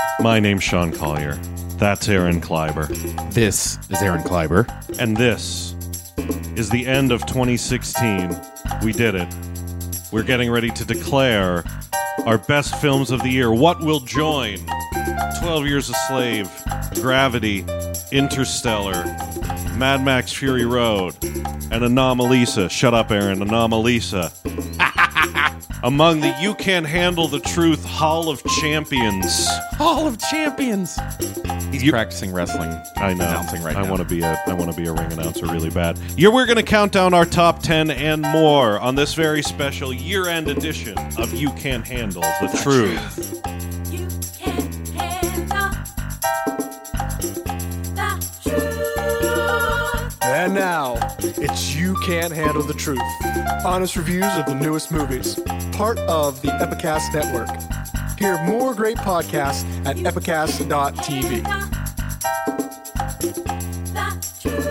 My name's Sean Collier. That's Aaron Kleiber. This is Aaron Kleiber. And this is the end of 2016. We did it. We're getting ready to declare our best films of the year. What will join 12 Years a Slave, Gravity, Interstellar, Mad Max Fury Road, and Anomalisa. Shut up, Aaron. Anomalisa. Among the You Can't Handle the Truth Hall of Champions. Hall of Champions. He's practicing wrestling. I know. Announcing right I now. want to be a ring announcer really bad. We're going to count down our top 10 and more on this very special year-end edition of You Can't Handle the Truth. You can't handle the truth. And now, it's You Can't Handle the Truth. Honest reviews of the newest movies. Part of the Epicast Network. Hear more great podcasts at epicast.tv. The truth.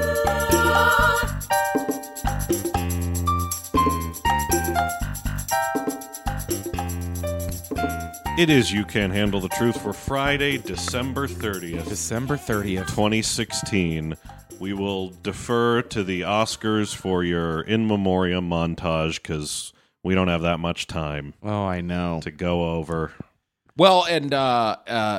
It is You Can't Handle the Truth for Friday, December 30th, December 30th. 2016. We will defer to the Oscars for your in memoriam montage because we don't have that much time Oh, I know. to go over. Well, and I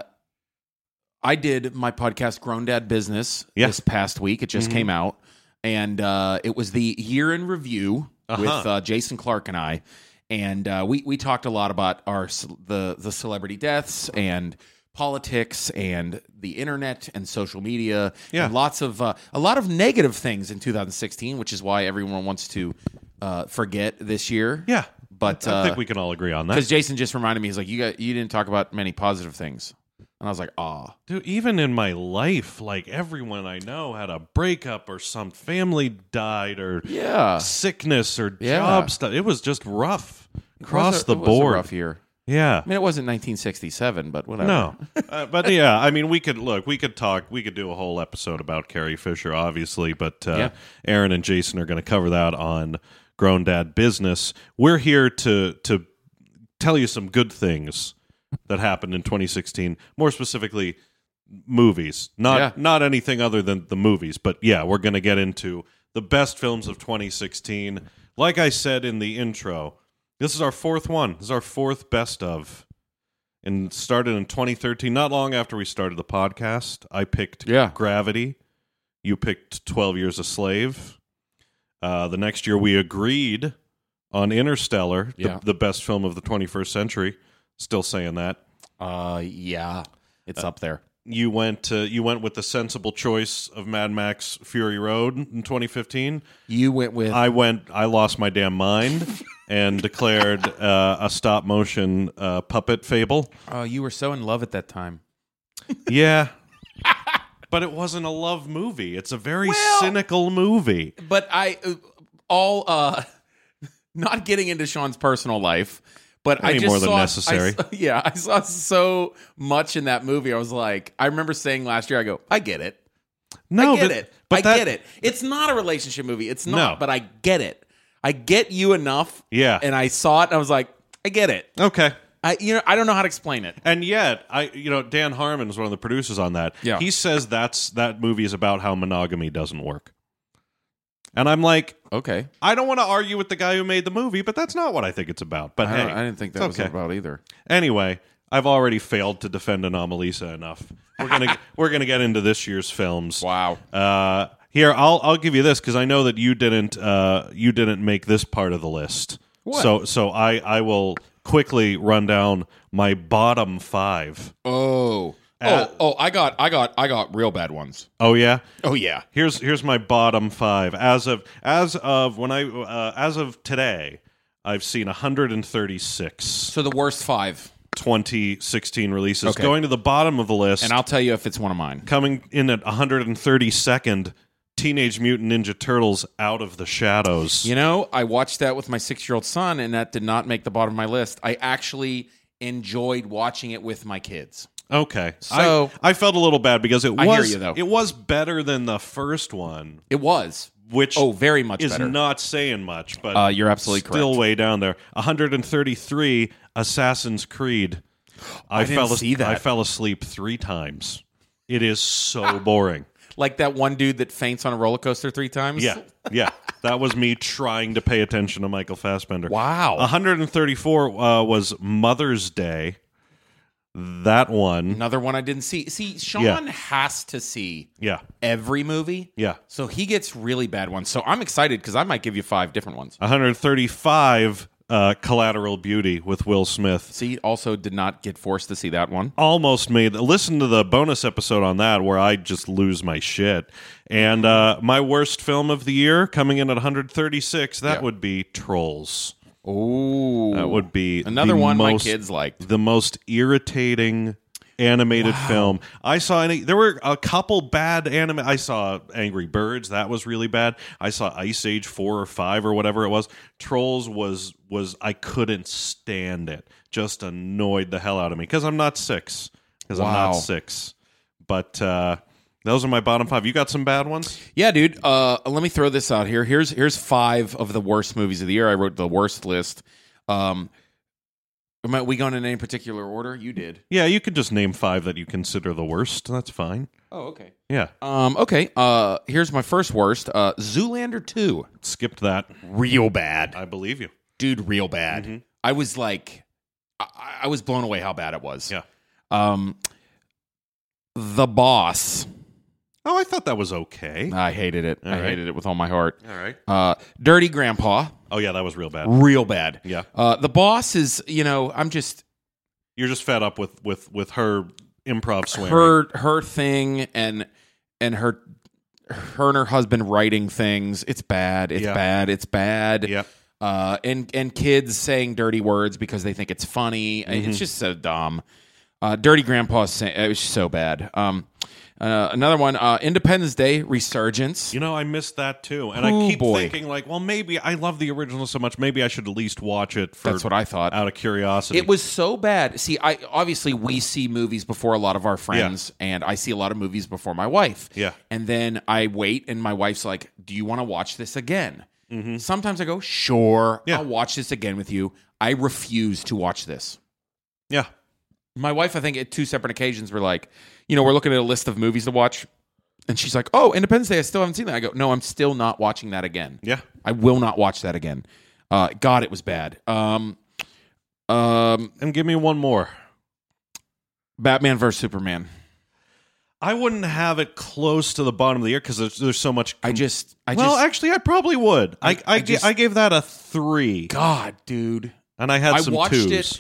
did my podcast, Grown Dad Business, Yeah. this past week. It just came out. And it was the year in review with Jason Clark and I. And we talked a lot about the celebrity deaths and politics and the internet and social media. Yeah. And a lot of negative things in 2016, which is why everyone wants to forget this year. Yeah. But I think we can all agree on that. because Jason just reminded me, he's like, you didn't talk about many positive things. And I was like, Dude, even in my life, like everyone I know had a breakup or some family died or yeah. sickness or Yeah. job stuff. It was just rough across the It was board. a rough year. Yeah. I mean, it wasn't 1967, but whatever. No. But yeah, I mean, we could do a whole episode about Carrie Fisher, obviously, but Yeah. Aaron and Jason are going to cover that on Grown Dad Business. We're here to tell you some good things that happened in 2016, more specifically movies, not anything other than the movies. But yeah, we're going to get into the best films of 2016. Like I said in the intro, this is our fourth one. This is our fourth best of. And started in 2013, not long after we started the podcast. I picked Gravity. You picked 12 Years a Slave. The next year we agreed on Interstellar, the best film of the 21st century. Still saying that. Yeah, it's up there. You went with the sensible choice of Mad Max Fury Road in 2015. You went with I lost my damn mind and declared a stop motion puppet fable. Oh, you were so in love at that time. Yeah. But it wasn't a love movie. It's a very cynical movie. But not getting into Sean's personal life, but Any I just more than saw, necessary. I saw so much in that movie. I was like, I remember saying last year, I go, I get it. No, I get but, it. But I get it. It's not a relationship movie. It's not, No. but I get it. I get you enough. Yeah. And I saw it and I was like, I get it. Okay. I don't know how to explain it. And yet, Dan Harmon is one of the producers on that. Yeah. He says that movie is about how monogamy doesn't work. And I'm like, Okay. I don't want to argue with the guy who made the movie, but that's not what I think it's about. But hey, I didn't think that it's was okay. about either. Anyway, I've already failed to defend Anomalisa enough. We're gonna get into this year's films. Wow. Here, I'll give you this because I know that you didn't make this part of the list. What? So I will quickly run down my bottom 5. I got real bad ones. Oh yeah. Oh yeah. Here's my bottom 5 as of today. I've seen 136 So the worst 5. 2016 releases. Okay. Going to the bottom of the list, And I'll tell you if it's one of mine. coming in at 132nd, Teenage Mutant Ninja Turtles: Out of the Shadows. You know, I watched that with my 6-year-old son, and that did not make the bottom of my list. I actually enjoyed watching it with my kids. Okay, So- I felt a little bad because it I was hear you, though. it was better than the first one, It was. which Very much is better. not saying much, but You're absolutely still correct. way down there. 133, Assassin's Creed. I didn't see that. I fell asleep 3 times. It is so boring. Like that one dude that faints on a roller coaster 3 times? Yeah. That was me trying to pay attention to Michael Fassbender. Wow. 134 was Mother's Day. That one. Another one I didn't see. See, Sean Yeah. has to see Yeah. every movie. Yeah. So he gets really bad ones. So I'm excited because I might give you 5 different ones. 135 Collateral Beauty with Will Smith. See, also did not get forced to see that one. Almost made. Listen to the bonus episode on that where I just lose my shit. And my worst film of the year coming in at 136, that would be Trolls. Oh. That would be another the one my most- kids liked. The most irritating animated film. I saw there were a couple bad anime. I saw Angry Birds, that was really bad. I saw Ice Age 4 or 5 or whatever it was. Trolls was I couldn't stand it. Just annoyed the hell out of me because I'm not 6. Because I'm not 6. But those are my bottom 5. You got some bad ones? Yeah, dude. Let me throw this out here. Here's 5 of the worst movies of the year. I wrote the worst list. Am we going in any particular order? You did. Yeah, you could just name 5 that you consider the worst. That's fine. Oh, okay. Yeah. Okay. Here's my first worst. Zoolander 2. Skipped that. Real bad. I believe you. Dude, real bad. I was like, I was blown away how bad it was. Yeah. The Boss. Oh, I thought that was okay. I hated it. I hated it with all my heart. All right. Dirty Grandpa. Oh, yeah, that was real bad. Real bad. Yeah. The Boss is, I'm just You're just fed up with her improv swearing. her thing and her and her husband writing things. It's bad. It's bad. It's bad. Yeah. And kids saying dirty words because they think it's funny. It's just so dumb. Dirty Grandpa, it was so bad. Another one, Independence Day Resurgence. I missed that too. And I keep thinking, like, well, maybe I love the original so much. Maybe I should at least watch it for That's what I thought. Out of curiosity. It was so bad. See, obviously we see movies before a lot of our friends, and I see a lot of movies before my wife. Yeah. And then I wait, and my wife's like, do you want to watch this again? Sometimes I go, sure, I'll watch this again with you. I refuse to watch this. Yeah. My wife, I think, at 2 separate occasions were like, we're looking at a list of movies to watch. And she's like, oh, Independence Day, I still haven't seen that. I go, no, I'm still not watching that again. Yeah. I will not watch that again. God, it was bad. And give me one more. Batman vs. Superman. I wouldn't have it close to the bottom of the year because there's so much. Actually, I probably would. I gave that a 3. God, dude. And I had some watched 2s. It.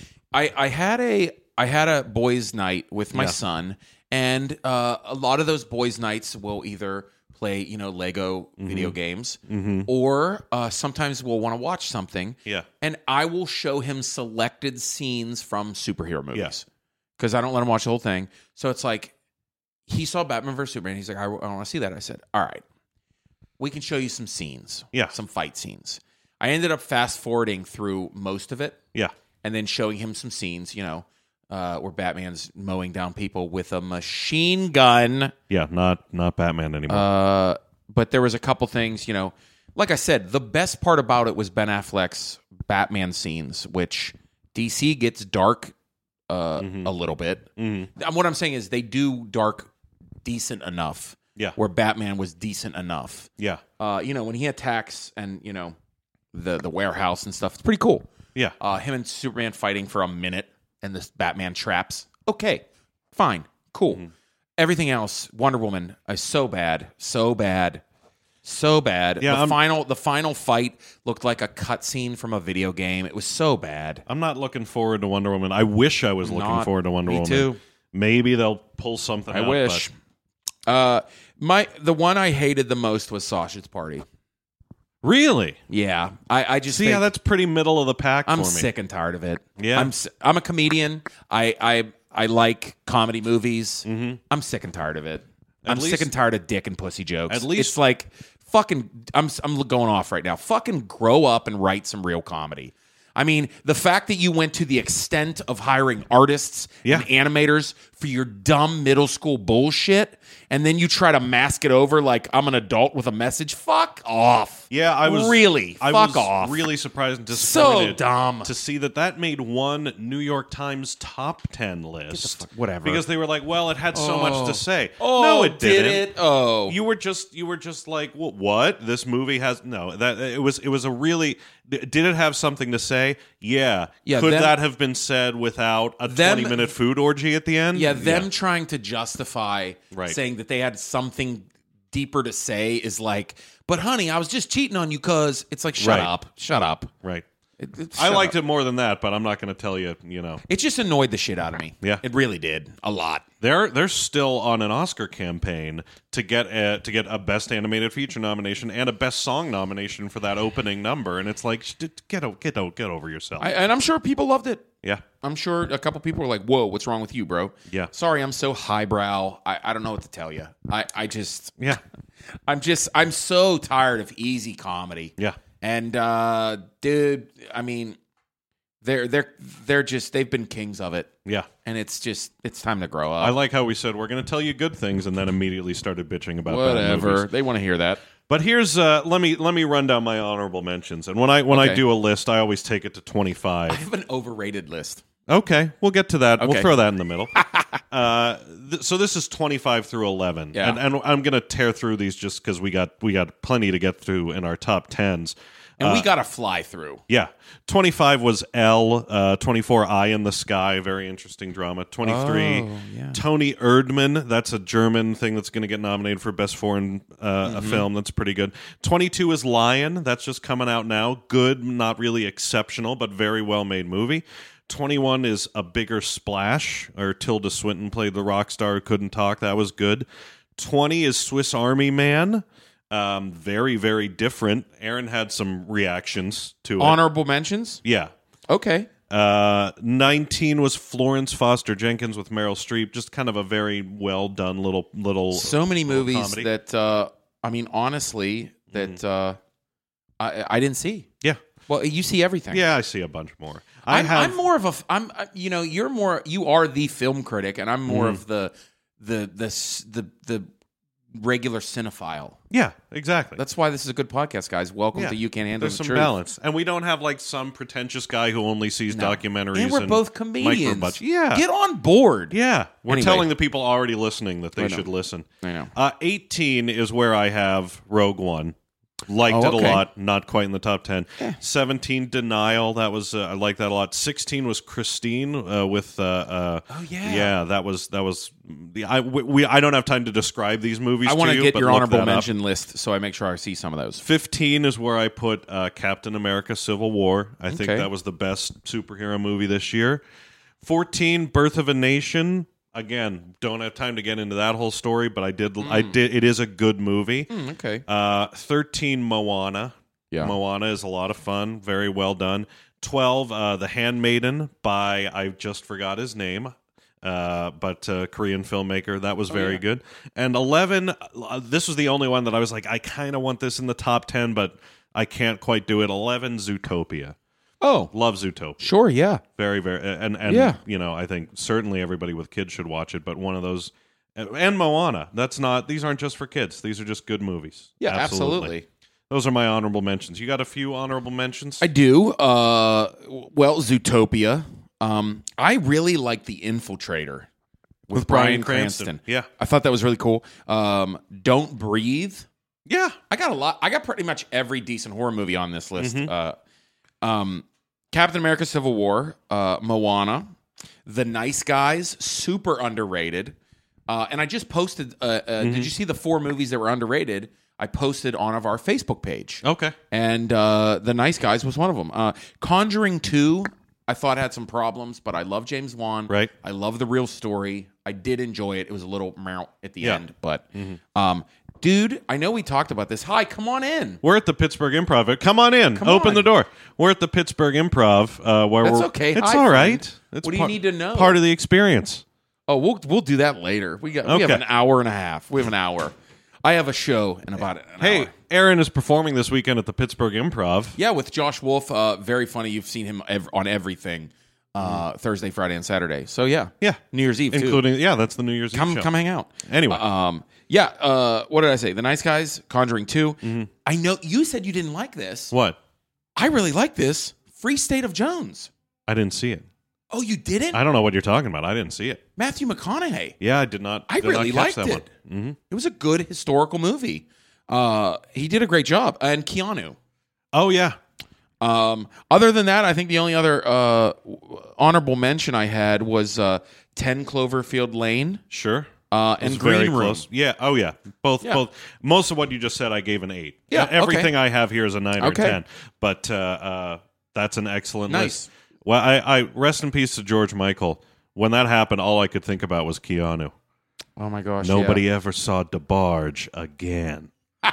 I had a boys' night with my son, and a lot of those boys' nights will either play, Lego video games, or sometimes we'll want to watch something. Yeah. And I will show him selected scenes from superhero movies because I don't let him watch the whole thing. So it's like he saw Batman vs. Superman. He's like, I want to see that. I said, all right, we can show you some scenes, some fight scenes. I ended up fast forwarding through most of it. Yeah. And then showing him some scenes, where Batman's mowing down people with a machine gun. Yeah, not Batman anymore. But there was a couple things, like I said, the best part about it was Ben Affleck's Batman scenes, which DC gets dark a little bit. What I'm saying is they do dark decent enough. Yeah. Where Batman was decent enough. Yeah. When he attacks and, the warehouse and stuff, it's pretty cool. Yeah. Him and Superman fighting for a minute and this Batman traps. Okay, fine, cool. Everything else, Wonder Woman, is so bad. Yeah, the final fight looked like a cutscene from a video game. It was so bad. I'm not looking forward to Wonder Woman. I wish I was looking forward to Wonder Woman. Me too. Maybe they'll pull something out. I wish. The one I hated the most was Sausage Party. Really? Yeah, I just see. think, Yeah, that's pretty middle of the pack. I'm for me. sick and tired of it. Yeah, I'm a comedian. I like comedy movies. I'm sick and tired of it. I'm sick and tired of dick and pussy jokes. At least it's like fucking. I'm going off right now. Fucking grow up and write some real comedy. I mean, the fact that you went to the extent of hiring artists and animators for your dumb middle school bullshit, and then you try to mask it over like I'm an adult with a message. Fuck off. Yeah, I was fuck off. Really surprised and disappointed So dumb. to see that made one New York Times top 10 list. Whatever. Because they were like, well, it had so much to say. Oh, no, it did didn't. it? Oh, You were just like, well, what? This movie has no. That it was a really. Did it have something to say? Yeah. Yeah, Could them- that have been said without a Them- 20-minute food orgy at the end? yeah. Them trying to justify Right. saying that they had something deeper to say is like, but honey, I was just cheating on you because it's like, shut Right. up, shut up. Right. Shut I liked up. it more than that, but I'm not going to tell you. It just annoyed the shit out of me. Yeah. It really did a lot. They're still on an Oscar campaign to get a Best Animated Feature nomination and a Best Song nomination for that opening number, and it's like get over yourself. And I'm sure people loved it. Yeah, I'm sure a couple people were like, "Whoa, what's wrong with you, bro?" Yeah. Sorry, I'm so highbrow. I don't know what to tell you. I just yeah, I'm so tired of easy comedy. yeah. And dude, I mean, they've been kings of it, Yeah. and it's time to grow up. I like how we said we're going to tell you good things, and then immediately started bitching about bad Whatever movies. they want to hear that. But here's let me run down my honorable mentions, and when I Okay. do a list, I always take it to I 25. have an overrated list. Okay, we'll get to that. We'll Okay. throw that in the middle. So this is 25 through 11, Yeah. and I'm going to tear through these just because we got plenty to get through in our top 10s. And we got to fly through. Yeah, 25 was L. 24, Eye in the Sky, very interesting drama. 23, Oh, yeah. Tony Erdmann. That's a German thing that's going to get nominated for Best Foreign a film. That's pretty good. 22 is Lion. That's just coming out now. Good, not really exceptional, but very well made movie. 21 is A Bigger Splash, or Tilda Swinton played the rock star who couldn't talk. That was good. 20 is Swiss Army Man. Very, very different. Aaron had some reactions to it. Honorable mentions. Yeah. Okay. 19 was Florence Foster Jenkins with Meryl Streep. Just kind of a very well done little. So many little movies comedy. that I mean, honestly, that I didn't see. Yeah. Well, you see everything. Yeah, I see a bunch more. I'm more of a you are the film critic, and I'm more of the regular cinephile. Yeah, exactly. That's why this is a good podcast, guys. Welcome Yeah. to You Can't Handle There's the some Truth. balance, and we don't have like some pretentious guy who only sees documentaries. And we're both comedians. micro-budget. Yeah, Get on board. yeah. We're Anyway. telling the people already listening that they know. should listen. I know. 18 is where I have Rogue One. Liked Oh, it a okay. lot. Not quite in the top 10. 17, Denial. That was I like that a lot. 16 was Christine with. yeah. Yeah, that was. I don't have time to describe these movies. I want to to you, get but your look honorable that up. mention list so I make sure I see some of those. 15 is where I put Captain America: Civil War. I think Okay. that was the best superhero movie this year. 14, Birth of a Nation. Again, don't have time to get into that whole story, but I did. It is a good movie. Okay. 13, Moana. Yeah. Moana is a lot of fun. Very well done. 12, The Handmaiden by, I just forgot his name, but Korean filmmaker. That was very good. And 11, this was the only one that I was like, I kind of want this in the top 10, but I can't quite do it. 11, Zootopia. Oh, Love Zootopia. sure. Yeah. Very, very, and Yeah. I think certainly everybody with kids should watch it, but one of those, and Moana. These aren't just for kids. These are just good movies. Yeah, absolutely. Those are my honorable mentions. You got a few honorable mentions? I do. Well, Zootopia. I really like The Infiltrator with Bryan Cranston. Yeah. I thought that was really cool. Don't Breathe. Yeah. I got pretty much every decent horror movie on this list. Mm-hmm. Captain America: Civil War, Moana, The Nice Guys, super underrated. And I just posted. Did you see the 4 movies that were underrated? I posted on our Facebook page. Okay. And The Nice Guys was one of them. Conjuring 2, I thought had some problems, but I love James Wan. Right. I love the real story. I did enjoy it. It was a little meow at the Yeah. end, but dude, I know we talked about this. Hi, come on in. We're at the Pittsburgh Improv. Come on in. Open on. the door. We're at the Pittsburgh Improv. Where That's we're, okay. It's Hi, all friend. right. It's What do you need to know? Part of the experience. Oh, we'll do that later. We have Okay. an hour and a half. We have an hour. I have a show in about an Hey, hour. Aaron is performing this weekend at the Pittsburgh Improv. Yeah, with Josh Wolf. Very funny. You've seen him on everything. Thursday, Friday, and Saturday. So yeah, New Year's Eve, including that's the New Year's Eve show. Come hang out. Anyway, what did I say? The Nice Guys, Conjuring 2. I know you said you didn't like this. what? I really like this. Free State of Jones. I didn't see it. Oh, you didn't? I don't know what you're talking about. I didn't see it. Matthew McConaughey. Yeah, I did not. I really liked that it. one. Mm-hmm. It was a good historical movie. He did a great job. And Keanu. Oh yeah. Other than that, I think the only other honorable mention I had was 10 Cloverfield Lane. Sure. And very Green Room. close. Yeah. Oh yeah. Both. Most of what you just said, I gave an 8. Yeah. Everything I have here is a 9 or Okay. 10. But that's an excellent Nice. list. Well, I rest in peace to George Michael. When that happened, all I could think about was Keanu. Oh my gosh. Nobody ever saw DeBarge again.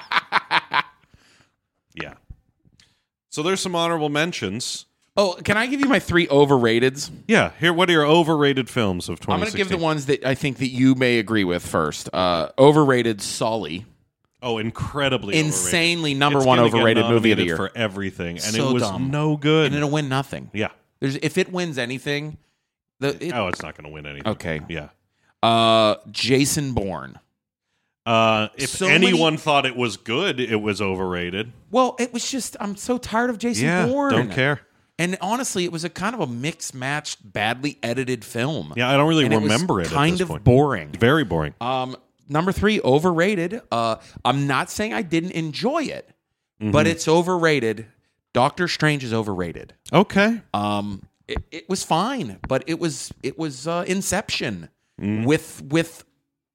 Yeah. So there's some honorable mentions. Oh, can I give you my 3 overrateds? Yeah. Here, what are your overrated films of 2016? I'm going to give the ones that I think that you may agree with first. Overrated Sully. Oh, incredibly Insanely overrated. number It's one gonna get overrated movie of the nominated year. for everything, and So it was dumb. no good. And it'll win nothing. Yeah. If it wins anything, It's not going to win anything. Okay. Yeah. Jason Bourne. If So anyone thought it was good, it was overrated. Well, it was just I'm so tired of Jason Yeah. Bourne. Don't care. And honestly, it was a kind of a mixed matched, badly edited film. Yeah, I don't really And remember it. it. Was kind at this of point. boring. Very boring. Number 3, overrated. I'm not saying I didn't enjoy it, but it's overrated. Doctor Strange is overrated. Okay. It was fine, but it was Inception with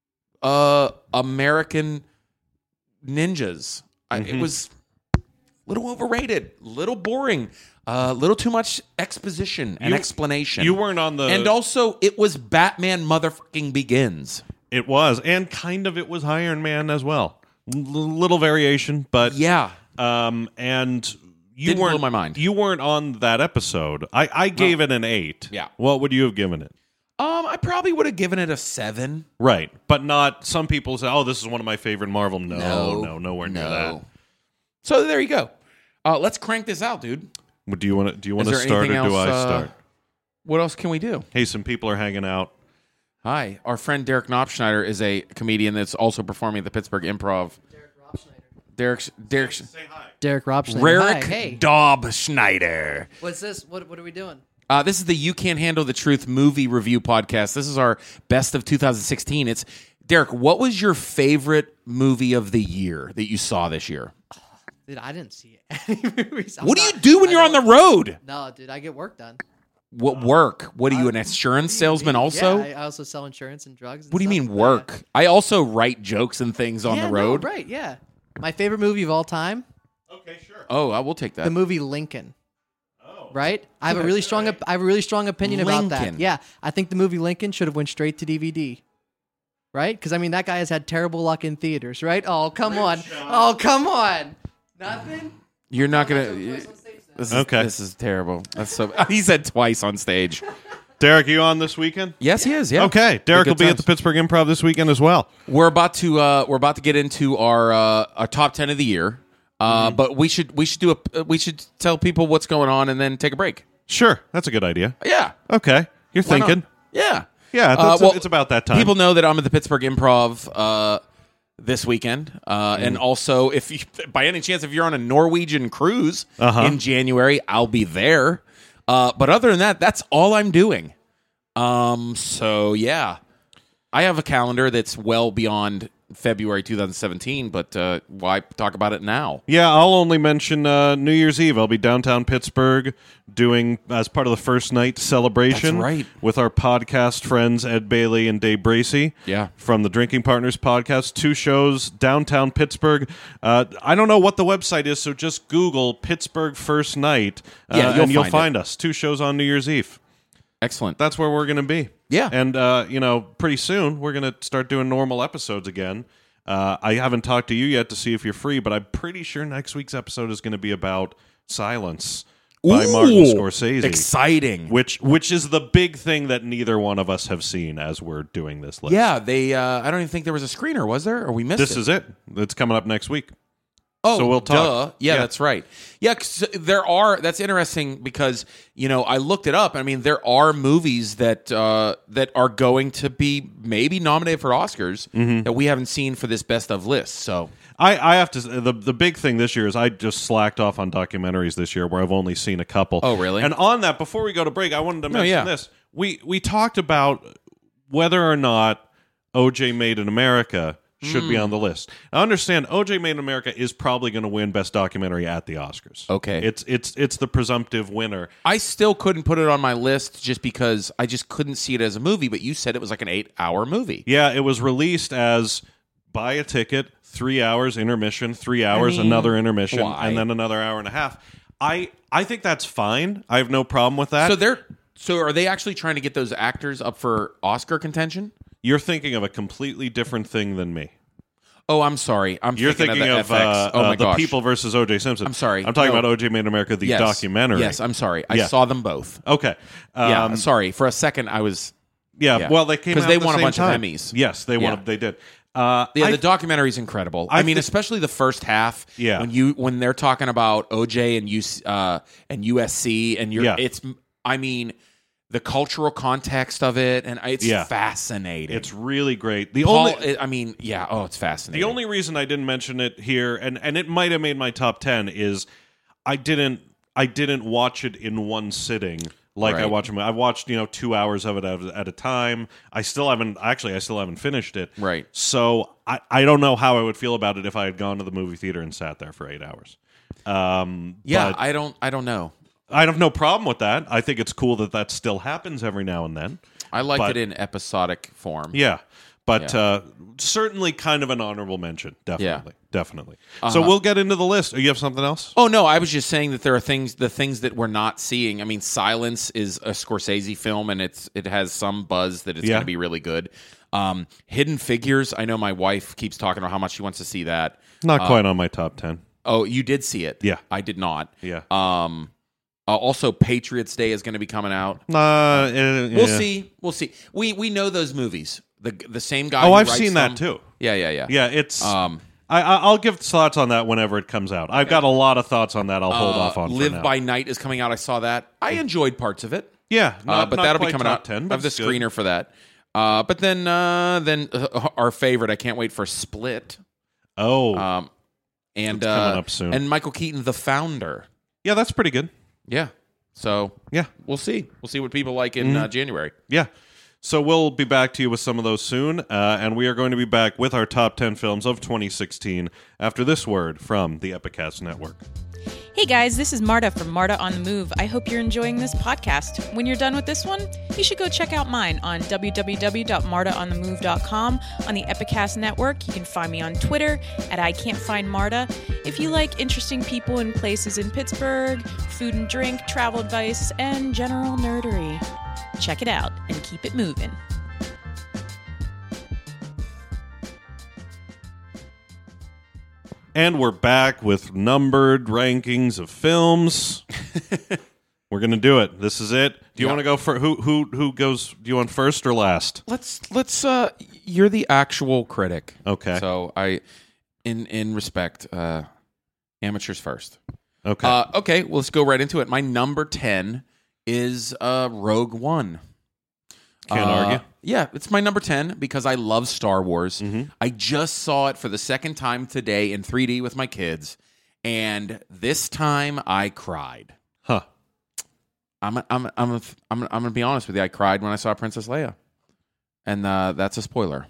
American ninjas. It was a little overrated, little boring, little too much exposition and explanation. You weren't on the... And also, it was Batman motherfucking Begins. It was. And kind of it was Iron Man as well. Little variation, but... Yeah. And... You Didn't blow weren't my mind. You weren't on that episode. I gave it an 8. Yeah. What would you have given it? I probably would have given it a 7. Right, but not. Some people say, "Oh, this is one of my favorite Marvel." No, nowhere near that. So there you go. Let's crank this out, dude. Do you want to there start or anything do I else, start? What else can we do? Hey, some people are hanging out. Hi, our friend Derek Knopfschneider is a comedian that's also performing at the Pittsburgh Improv. Derek Say hi. Derek Robson. Rarick Hi, hey. Dobb Schneider. What's this? What are we doing? This is the You Can't Handle the Truth movie review podcast. This is our best of 2016. It's Derek. What was your favorite movie of the year that you saw this year? Dude, I didn't see any movies. What do you do when you're on the road? No, dude, I get work done. What work? What are you, an insurance salesman also? Yeah, I also sell insurance and drugs. And What do you stuff. mean work? I also write jokes and things on Yeah, the road. No, right, yeah. My favorite movie of all time, Okay, sure. Oh, I will take that. the movie Lincoln. Oh, Right? I have a really strong opinion about that. Lincoln. Yeah, I think the movie Lincoln should have went straight to DVD. Right? Because I mean that guy has had terrible luck in theaters, right? Oh, come on. Oh, come on. Nothing? You're not gonna. This is terrible. That's so. He said twice on stage. Derek, you on this weekend? Yes, he is. Yeah. Okay, Derek Good will be at the times. Pittsburgh Improv this weekend as well. We're about to get into our top 10 of the year. But we should tell people what's going on and then take a break. Sure, that's a good idea. Yeah. Okay, you're Why not? thinking. Yeah. Yeah, it's about that time. People know that I'm at the Pittsburgh Improv this weekend, and also if you, by any chance if you're on a Norwegian cruise in January, I'll be there. But other than that, that's all I'm doing. So yeah, I have a calendar that's well beyond February 2017, but why talk about it now? Yeah, I'll only mention New Year's Eve. I'll be downtown Pittsburgh doing, as part of the first night celebration, That's right. with our podcast friends Ed Bailey and Dave Bracey. Yeah. From the Drinking Partners podcast. 2 shows downtown Pittsburgh. I don't know what the website is, so just Google Pittsburgh First Night, and you'll find us. 2 shows on New Year's Eve. Excellent. That's where we're going to be. Yeah. And, pretty soon we're going to start doing normal episodes again. I haven't talked to you yet to see if you're free, but I'm pretty sure next week's episode is going to be about Silence by Martin Scorsese. Exciting. Which is the big thing that neither one of us have seen as we're doing this list. Yeah, they. I don't even think there was a screener, was there? Or we missed it? This is it. It's coming up next week. Oh, So we'll talk. Duh. Yeah, Yeah. that's right. Yeah, 'cause that's interesting because, I looked it up. I mean, there are movies that are going to be maybe nominated for Oscars that we haven't seen for this best of list. So I have to. The big thing this year is I just slacked off on documentaries this year, where I've only seen a couple. Oh, really? And on that, before we go to break, I wanted to mention yeah. this. We talked about whether or not OJ Made in America should be on the list. I understand OJ Made in America is probably going to win Best Documentary at the Oscars. Okay. It's the presumptive winner. I still couldn't put it on my list just because I just couldn't see it as a movie. But you said it was like an 8-hour movie. Yeah, it was released as buy a ticket, 3 hours intermission, 3 hours, mean, another intermission, why? and then another hour and a half. I think that's fine. I have no problem with that. So are they actually trying to get those actors up for Oscar contention? You're thinking of a completely different thing than me. Oh, I'm sorry. You're thinking of of the FX. Oh my The gosh. People versus O.J. Simpson. I'm sorry. I'm talking No. about O.J. Made in America, the Yes. documentary. Yes, I'm sorry. I Yeah. saw them both. Okay. Yeah, sorry. For a second, I was. Yeah. Well, they came 'Cause out they at the won a same bunch of time. Emmys. Yes, they won. Yeah. They did. Yeah, I- the documentary is incredible. I I mean, think- especially the first half. Yeah. when they're talking about OJ and USC and Yeah. it's. I mean, the cultural context of it, and it's Yeah. fascinating. It's really great. It's fascinating. The only reason I didn't mention it here, and it might have made my top 10, is I didn't watch it in one sitting like I Right. watch them. I watched 2 hours of it at a time. I still haven't finished it. Right. So I don't know how I would feel about it if I had gone to the movie theater and sat there for 8 hours. Yeah, but I don't know. I have no problem with that. I think it's cool that still happens every now and then. I liked But- it in episodic form. Yeah. But certainly kind of an honorable mention. Definitely. Definitely. So we'll get into the list. You have something else? Oh no, I was just saying that there are the things that we're not seeing. I mean, Silence is a Scorsese film, and it has some buzz that it's Yeah. going to be really good. Hidden Figures, I know my wife keeps talking about how much she wants to see that. Not quite on my top 10. Oh, you did see it? Yeah. I did not. Yeah. Also, Patriots Day is going to be coming out. We'll We'll see. We know those movies. The same guy. Oh, who I've writes seen them. that too. Yeah. Yeah, it's. I'll give thoughts on that whenever it comes out. I've got a lot of thoughts on that. I'll hold off on. Live for now. by Night is coming out. I saw that. I enjoyed parts of it. Yeah, But that'll be quite coming top out. 10, I but have the it's good. screener for that. But then our favorite. I can't wait for Split. Oh, And It's coming up soon. And Michael Keaton, The Founder. yeah, that's pretty good. Yeah. So Yeah, we'll see. We'll see what people like in January. yeah. So we'll be back to you with some of those soon, and we are going to be back with our top 10 films of 2016 after this word from the Epicast Network. Hey guys, this is Marta from Marta on the Move. I hope you're enjoying this podcast. When you're done with this one, you should go check out mine on www.martaonthemove.com. On the Epicast Network, you can find me on Twitter at I Can't Find Marta. If you like interesting people and places in Pittsburgh, food and drink, travel advice, and general nerdery, check it out and keep it moving. And we're back with numbered rankings of films. We're gonna do it. This is it. Do you Yeah. want to go for who goes? Do you want first or last? Let's you're the actual critic. Okay. So in respect, amateurs first. Okay. Okay, well, let's go right into it. My number 10 is Rogue One. Can't argue. Yeah, it's my number 10 because I love Star Wars. Mm-hmm. I just saw it for the second time today in 3D with my kids, and this time I cried. Huh. I'm gonna be honest with you. I cried when I saw Princess Leia, and that's a spoiler.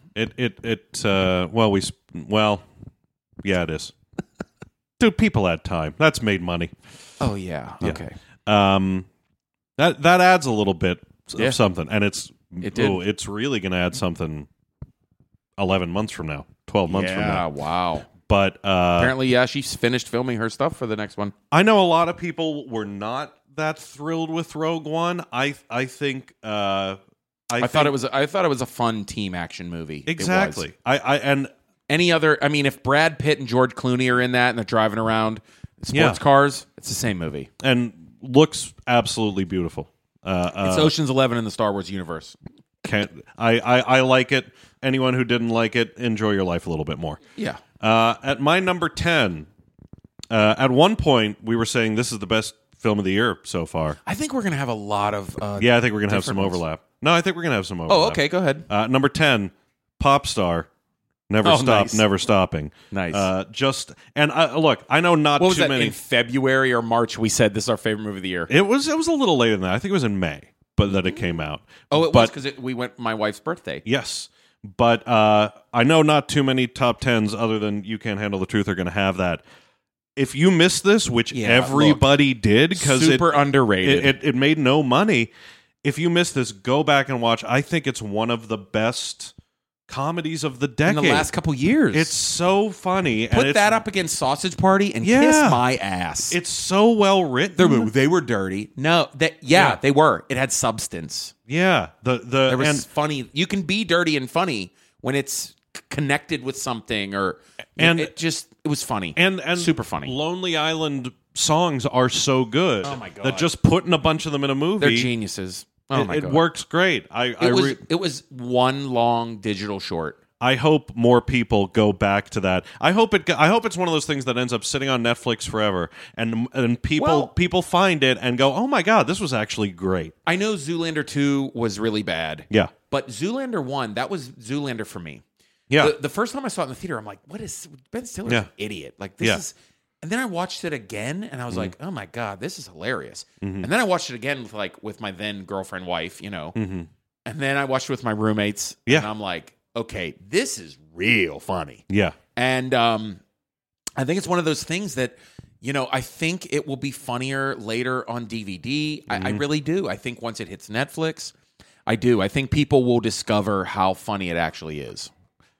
Yeah, it is. Dude, people had time. That's made money. Oh yeah. Okay. That adds a little bit of Yeah. something, and It did. it's really going to add something 11 months from now, 12 months from Yeah. now. Wow. But Apparently, yeah, she's finished filming her stuff for the next one. I know a lot of people were not that thrilled with Rogue One. I think I thought it was a fun team action movie. It exactly. was. And Any other? I mean, if Brad Pitt and George Clooney are in that and they're driving around sports Yeah. cars, it's the same movie. looks absolutely beautiful. It's Ocean's 11 in the Star Wars universe. I like it. Anyone who didn't like it, enjoy your life a little bit more. Yeah. At my number 10, At one point, we were saying this is the best film of the year so far. I think we're going to have a lot of. Yeah, I think we're going to have some different ones. overlap. No, I think we're going to have some overlap. Oh, okay. Go ahead. Number 10, Pop Star. Never stop, nice. never stopping. Nice. Look, I know not What was too that many. in February or March? We said this is our favorite movie of the year. It was a little later than that. I think it was in May, but that it came out. Oh, it But- was because we went my wife's birthday. Yes, but I know not too many top 10s other than You Can't Handle the Truth are going to have that. If you missed this, which Yeah, everybody did because Super underrated. it made no money. If you missed this, go back and watch. I think it's one of the best comedies of the in decade. the last couple years. It's so funny. Put and that up against Sausage Party and Yeah. kiss my ass. It's so well written. They were dirty. No, Yeah. they were. It had substance. Yeah, There was funny. You can be dirty and funny when it's connected with something, or And- it was funny and super funny. Lonely Island songs are so good. Oh, my God. That just putting a bunch of them in a movie, They're geniuses. Oh my it god, works great. It was one long digital short. I hope more people go back to that. I hope it's one of those things that ends up sitting on Netflix forever, and people find it and go, "Oh my god, this was actually great." I know Zoolander 2 was really bad. Yeah, But Zoolander 1, that was Zoolander for me. yeah, The first time I saw it in the theater, I'm like, what is Ben Stiller's Yeah. an idiot? Like this Yeah. is. And then I watched it again, and I was like, oh my god, this is hilarious. Mm-hmm. And then I watched it again with my then girlfriend wife, and then I watched it with my roommates. Yeah. And I'm like, okay, this is real funny. yeah. And I think it's one of those things that, I think it will be funnier later on DVD. I really do. I think once it hits Netflix, I do. I think people will discover how funny it actually is.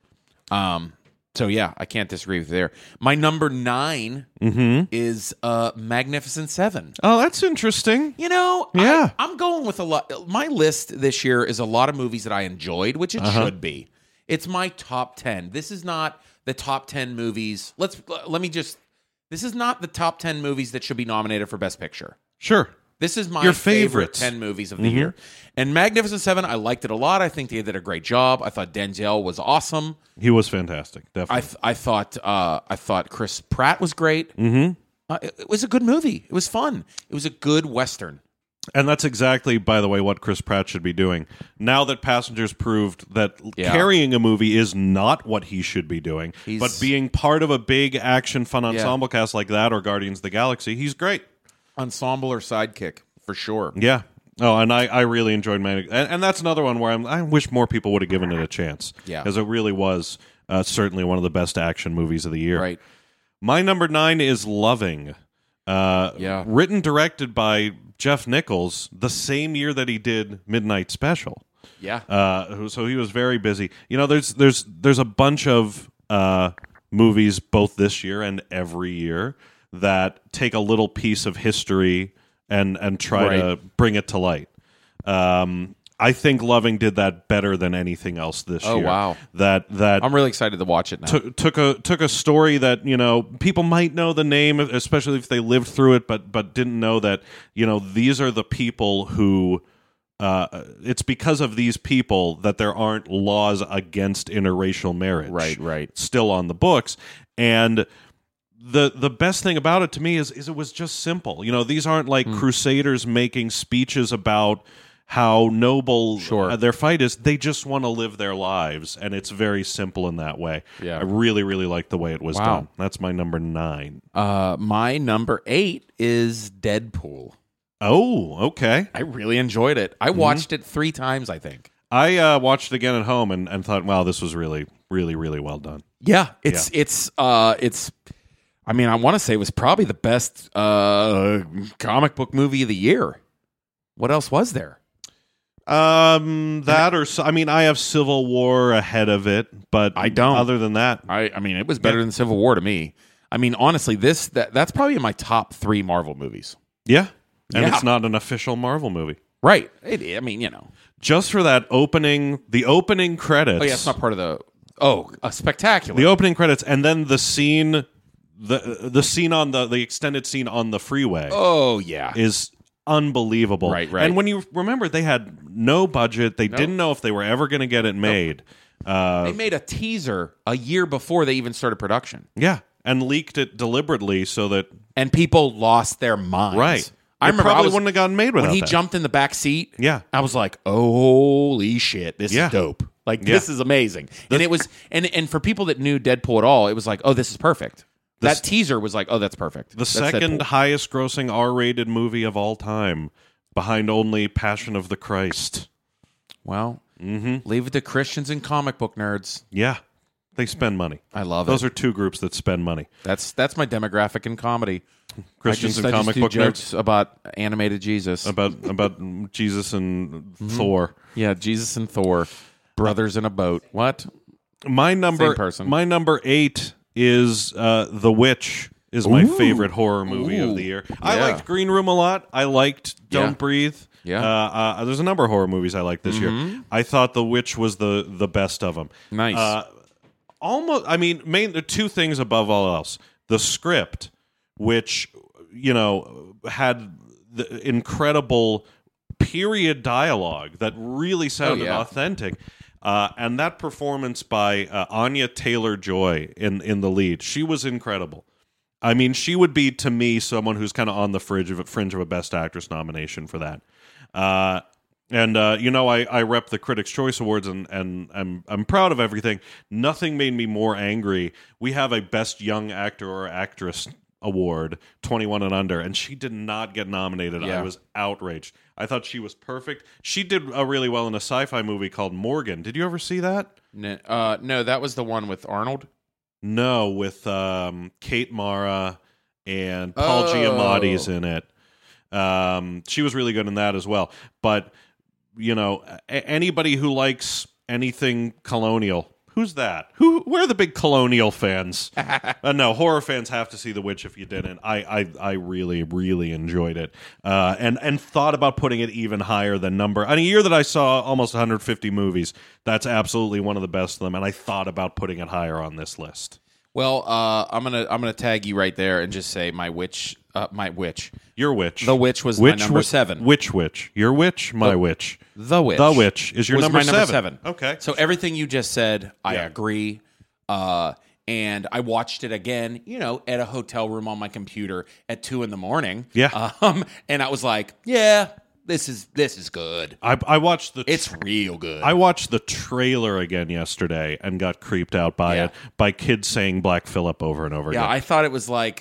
So yeah, I can't disagree with you there. My number 9 is Magnificent Seven. Oh, that's interesting. Yeah. I'm going with a lot. My list this year is a lot of movies that I enjoyed, which it should be. It's my top 10. This is not the top 10 movies. This is not the top 10 movies that should be nominated for Best Picture. Sure. This is my Your favorite favorites. 10 movies of the year. And Magnificent Seven, I liked it a lot. I think they did a great job. I thought Denzel was awesome. He was fantastic. Definitely. I thought Chris Pratt was great. It was a good movie. It was fun. It was a good Western. And that's exactly, by the way, what Chris Pratt should be doing. Now that Passengers proved that Yeah. carrying a movie is not what he should be doing, but being part of a big action fun ensemble cast like that or Guardians of the Galaxy, he's great. Ensemble or sidekick, for sure. Yeah. Oh, and I really enjoyed and that's another one where I wish more people would have given it a chance. Yeah. Because it really was certainly one of the best action movies of the year. Right. My number 9 is Loving. Yeah. Written, directed by Jeff Nichols, the same year that he did Midnight Special. Yeah. So he was very busy. There's a bunch of movies both this year and every year that take a little piece of history and try to bring it to light. I think Loving did that better than anything else this year. Oh, wow. That I'm really excited to watch it now. took a story that people might know the name, especially if they lived through it, but didn't know that these are the people who. It's because of these people that there aren't laws against interracial marriage. Right. Still on the books, and the best thing about it to me is it was just simple. These aren't like crusaders making speeches about how noble their fight is. They just want to live their lives, and it's very simple in that way. Yeah. I really, really like the way it was Wow. done. That's my number 9. My number 8 is Deadpool. Oh, okay. I really enjoyed it. I watched it 3 times, I think. I watched it again at home and thought, wow, this was really, really, really well done. Yeah, it's. I mean, I want to say it was probably the best comic book movie of the year. What else was there? I have Civil War ahead of it, but I don't. Other than that, I mean, it was better than Civil War to me. I mean, honestly, that's probably in my top 3 Marvel movies. yeah. And Yeah. it's not an official Marvel movie. Right. Just for that the opening credits. Oh yeah, it's not part of the. Oh, spectacular. The opening credits, and then the scene, the scene on the extended scene on the freeway Oh yeah. is unbelievable. Right. And when you remember, they had no budget. They didn't know if they were ever going to get it made. They made a teaser a year before they even started production. Yeah. and leaked it deliberately so that and people lost their minds. right. I It remember probably wouldn't have gotten made without when he that. jumped in the back seat. Yeah. I was like, "Holy shit, this Yeah. is dope! Like Yeah. this is amazing." And it was, and for people that knew Deadpool at all, it was like, "Oh, this is perfect." That teaser was like, "Oh, that's perfect." The That's second Deadpool. highest grossing R-rated movie of all time, behind only Passion of the Christ. Well, leave it to Christians and comic book nerds. Yeah. They spend money. I love Those it. are two groups that spend money. That's my demographic in comedy. Christians I and just comic do book jokes nerds. about animated Jesus. About Jesus and Thor. Yeah, Jesus and Thor, brothers in a boat. What? My number Same person. My number 8 is The Witch. Is my favorite horror movie of the year. I Yeah. liked Green Room a lot. I liked Don't Yeah. Breathe. Yeah. There's a number of horror movies I liked this year. I thought The Witch was the best of them. Nice. Almost, I mean, the two things above all else: the script, which had the incredible period dialogue that really sounded yeah. authentic. And that performance by Anya Taylor-Joy in the lead, she was incredible. I mean, she would be, to me, someone who's kind of on the fringe of a Best Actress nomination for that. I rep the Critics' Choice Awards, and I'm proud of everything. Nothing made me more angry. We have a Best Young Actor or Actress award, 21 and under, and she did not get nominated. Yeah. I was outraged. I thought she was perfect. She did really well in a sci-fi movie called Morgan. Did you ever see that? No, that was the one with Arnold. No, with Kate Mara and Paul Oh. Giamatti's in it. She was really good in that as well. But, anybody who likes anything colonial, who's that? Where are the big colonial fans? No, horror fans have to see The Witch if you didn't. I really, really enjoyed it. And thought about putting it even higher than number. In a year that I saw almost 150 movies, that's absolutely one of the best of them. And I thought about putting it higher on this list. Well, I'm gonna tag you right there and just say my witch. Your Witch. The Witch was my number 7. Which witch? Your Witch? My Witch. The Witch. The Witch is your was number my number 7. 7. Okay. So everything you just said, I Yeah. agree. And I watched it again, at a hotel room on my computer at 2 a.m. Yeah. And I was like, yeah, this is good. I watched the It's real good. I watched the trailer again yesterday and got creeped out by Yeah. it, by kids saying Black Phillip over and over Yeah, again. I thought it was like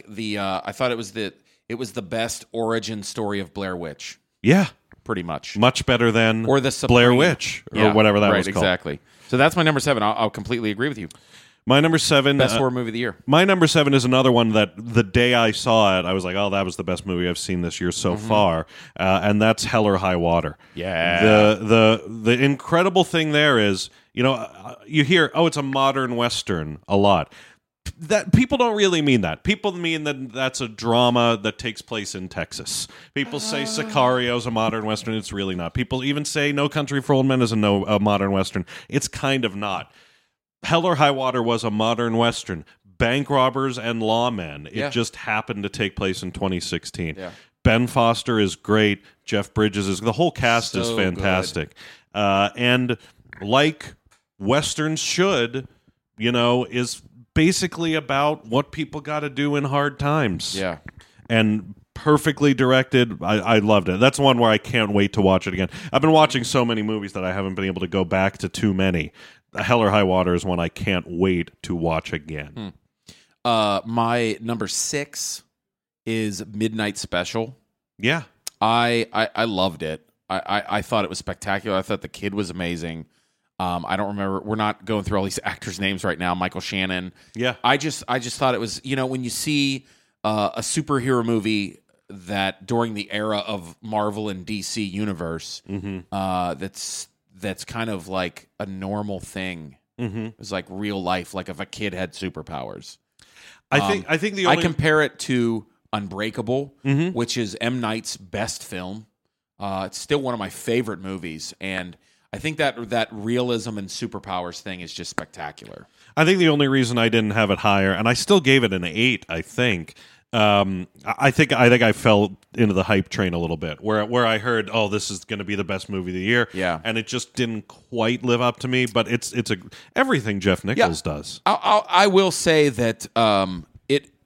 it was the best origin story of Blair Witch, Yeah. pretty much. Much better than Or the Blair Supreme. Witch or Yeah, whatever that right, was called. exactly. So that's my number 7. I'll completely agree with you. My number 7 Best horror movie of the year. My number 7 is another one that the day I saw it, I was like, "Oh, that was the best movie I've seen this year so far," and that's Hell or High Water. Yeah. The incredible thing there is, you hear, "Oh, it's a modern Western" a lot. That people don't really mean that. People mean that that's a drama that takes place in Texas. People say Sicario's a modern Western. It's really not. People even say No Country for Old Men is a modern Western. It's kind of not. Hell or High Water was a modern Western. Bank robbers and lawmen. It Yeah. just happened to take place in 2016. Yeah. Ben Foster is great. Jeff Bridges is... The whole cast is So fantastic. And like Westerns should, is basically about what people got to do in hard times. Yeah. And perfectly directed. I loved it. That's one where I can't wait to watch it again. I've been watching so many movies that I haven't been able to go back to too many. Hell or High Water is one I can't wait to watch again. My number 6 is Midnight Special. Yeah. I loved it. I thought it was spectacular. I thought the kid was amazing. I don't remember. We're not going through all these actors' names right now. Michael Shannon. Yeah. I just thought it was, when you see a superhero movie that during the era of Marvel and DC universe, that's kind of like a normal thing. Mm-hmm. It's like real life, like if a kid had superpowers. I think the only... I compare it to Unbreakable, which is M. Night's best film. It's still one of my favorite movies, and I think that realism and superpowers thing is just spectacular. I think the only reason I didn't have it higher, and I still gave it an 8, I think. I think I fell into the hype train a little bit, where I heard, "Oh, this is going to be the best movie of the year," Yeah. and it just didn't quite live up to me. But it's everything Jeff Nichols does. I will say that it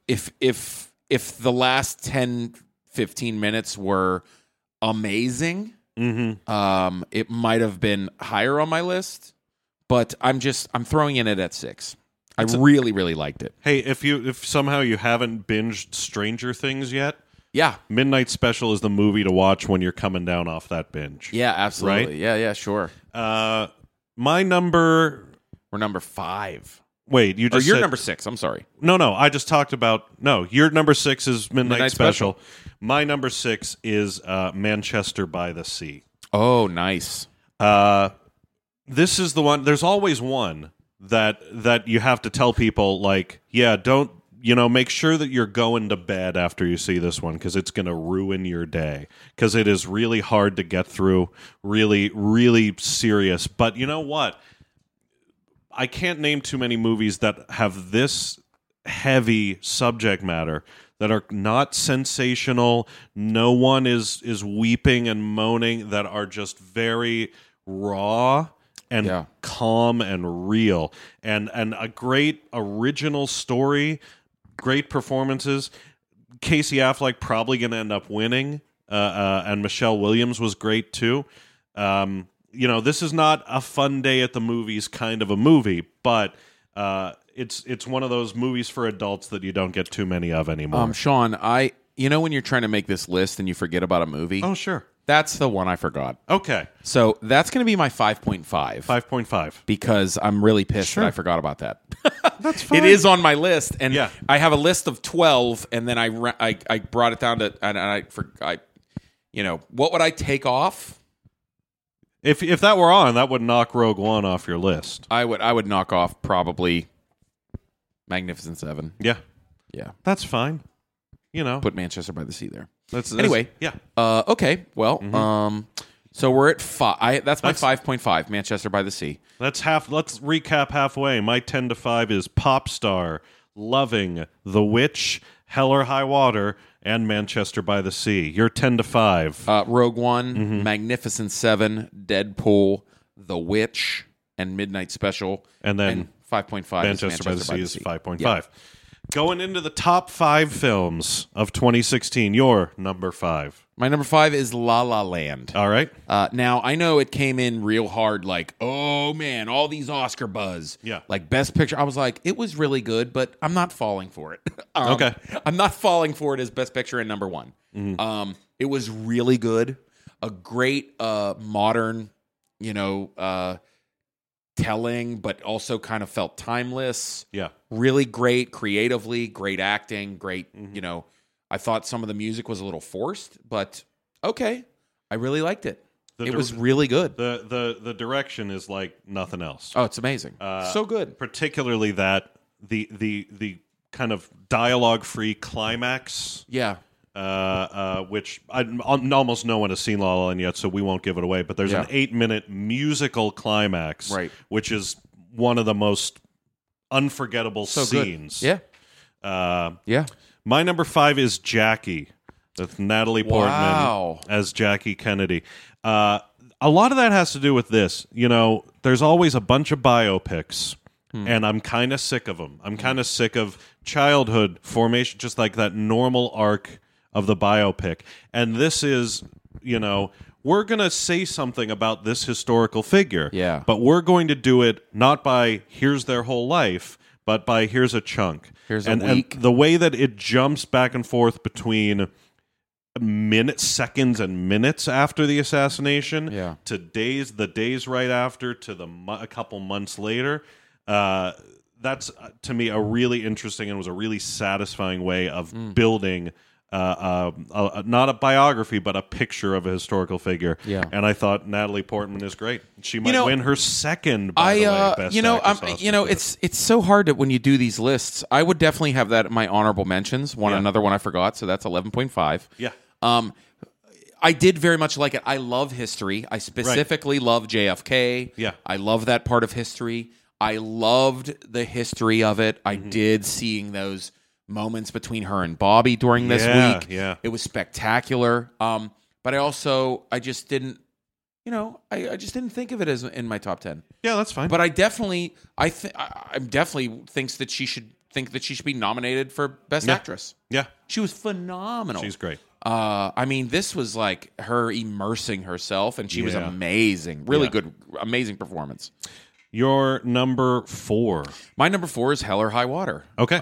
if the last 10, 15 minutes were amazing, it might have been higher on my list. But I'm throwing in it at 6. I really, really liked it. Hey, if somehow you haven't binged Stranger Things yet, Yeah. Midnight Special is the movie to watch when you're coming down off that binge. Yeah, absolutely. Right? Yeah, sure. My number... We're number 5. Wait, you Or just you're said... number 6. I'm sorry. No, I just talked about... No, your number 6 is Midnight Midnight Special. Special. My number 6 is Manchester by the Sea. Oh, nice. This is the one... There's always one that you have to tell people, like, yeah, don't... make sure that you're going to bed after you see this one because it's going to ruin your day because it is really hard to get through, really, really serious. But you know what? I can't name too many movies that have this heavy subject matter that are not sensational. No one is weeping and moaning, that are just very raw and calm and real. And a great original story. Great performances. Casey Affleck probably going to end up winning, and Michelle Williams was great too. This is not a fun day at the movies kind of a movie, but it's one of those movies for adults that you don't get too many of anymore. Sean, when you're trying to make this list and you forget about a movie, Oh, sure. that's the one I forgot. Okay. So that's going to be my 5.5. 5.5. Because I'm really pissed Sure. that I forgot about that. That's fine. It is on my list, and Yeah. I have a list of 12, and then I brought it down to what would I take off? If that were on, that would knock Rogue One off your list. I would knock off probably Magnificent Seven. Yeah. Yeah, That's fine. put Manchester by the Sea there. That's Anyway, yeah. Okay, well, so we're at 5. That's my That's- 5.5, Manchester by the Sea. Let's recap halfway. My 10 to 5 is Pop Star, Loving, The Witch, Hell or High Water, and Manchester by the Sea. Your 10 to 5. Rogue One, Magnificent Seven, Deadpool, The Witch, and Midnight Special. And then 5.5 Manchester by the Sea is 5.5. Going into the top 5 films of 2016, your number 5. My number 5 is La La Land. All right. Now, I know it came in real hard, like, oh man, all these Oscar buzz. Yeah. Like Best Picture. I was like, it was really good, but I'm not falling for it. Okay. I'm not falling for it as Best Picture and number 1. It was really good. A great modern, telling, but also kind of felt timeless. Yeah. Really great creatively, great acting, great, I thought some of the music was a little forced, but okay. I really liked it. It was really good. The direction is like nothing else. Oh, it's amazing. So good. Particularly that the kind of dialogue-free climax. Yeah. Which almost no one has seen La La Land yet, so we won't give it away. But there's an 8-minute musical climax, Right. which is one of the most unforgettable So good. scenes. Yeah. Yeah. My number 5 is Jackie, with Natalie Portman Wow. as Jackie Kennedy. A lot of that has to do with this. There's always a bunch of biopics, and I'm kind of sick of them. I'm kind of sick of childhood formation, just like that normal arc of the biopic. And this is, we're going to say something about this historical figure. Yeah. But we're going to do it not by here's their whole life, but by here's a chunk. Here's a and week. And the way that it jumps back and forth between seconds and minutes after the assassination to the days right after to a couple months later, that's to me a really interesting and was a really satisfying way of building not a biography but a picture of a historical figure. Yeah. And I thought Natalie Portman is great. She might win her second by the way, best actress Oscar. it's so hard that when you do these lists. I would definitely have that in my honorable mentions. Another one I forgot, so that's 11.5. Yeah. I did very much like it. I love history. I specifically love JFK. Yeah. I love that part of history. I loved the history of it. I did seeing those moments between her and Bobby during this week. Yeah. It was spectacular. But I just didn't, I just didn't think of it as in my top 10. Yeah, that's fine. But I definitely thinks that she should think that she should be nominated for Best Yeah. Actress. Yeah, She was phenomenal. she's great. I mean, this was like her immersing herself, and she was Yeah. amazing. Really Yeah. good, amazing performance. Your number 4. My number 4 is Hell or High Water. Okay.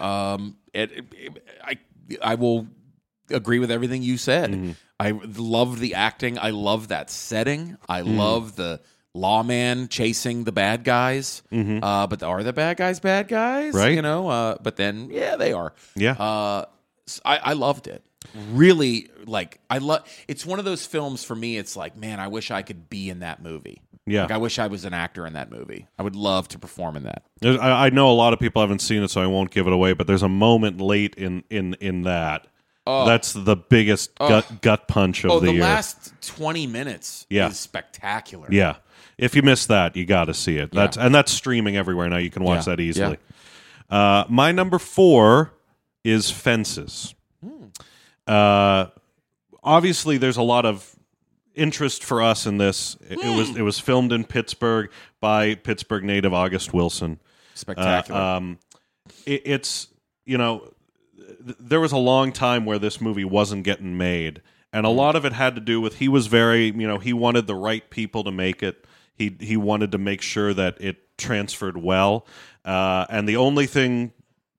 I will agree with everything you said. Mm-hmm. I love the acting. I love that setting. I love the lawman chasing the bad guys. But are the bad guys bad guys? Right. You know. But then, yeah, they are. Yeah. I loved it. Really, like I love. It's one of those films for me. It's like, man, I wish I could be in that movie. Yeah. Like, I wish I was an actor in that movie. I would love to perform in that. I know a lot of people haven't seen it, so I won't give it away. But there's a moment late in that. That's the biggest gut punch of the year. Last 20 minutes Yeah. is spectacular. Yeah. If you missed that, you got to see it. That's streaming everywhere now. You can watch Yeah. that easily. My number 4 is Fences. Obviously, there's a lot of interest for us in this. It was filmed in Pittsburgh by Pittsburgh native August Wilson. Spectacular. It's there was a long time where this movie wasn't getting made, and a lot of it had to do with he was very he wanted the right people to make it. He wanted to make sure that it transferred well, and the only thing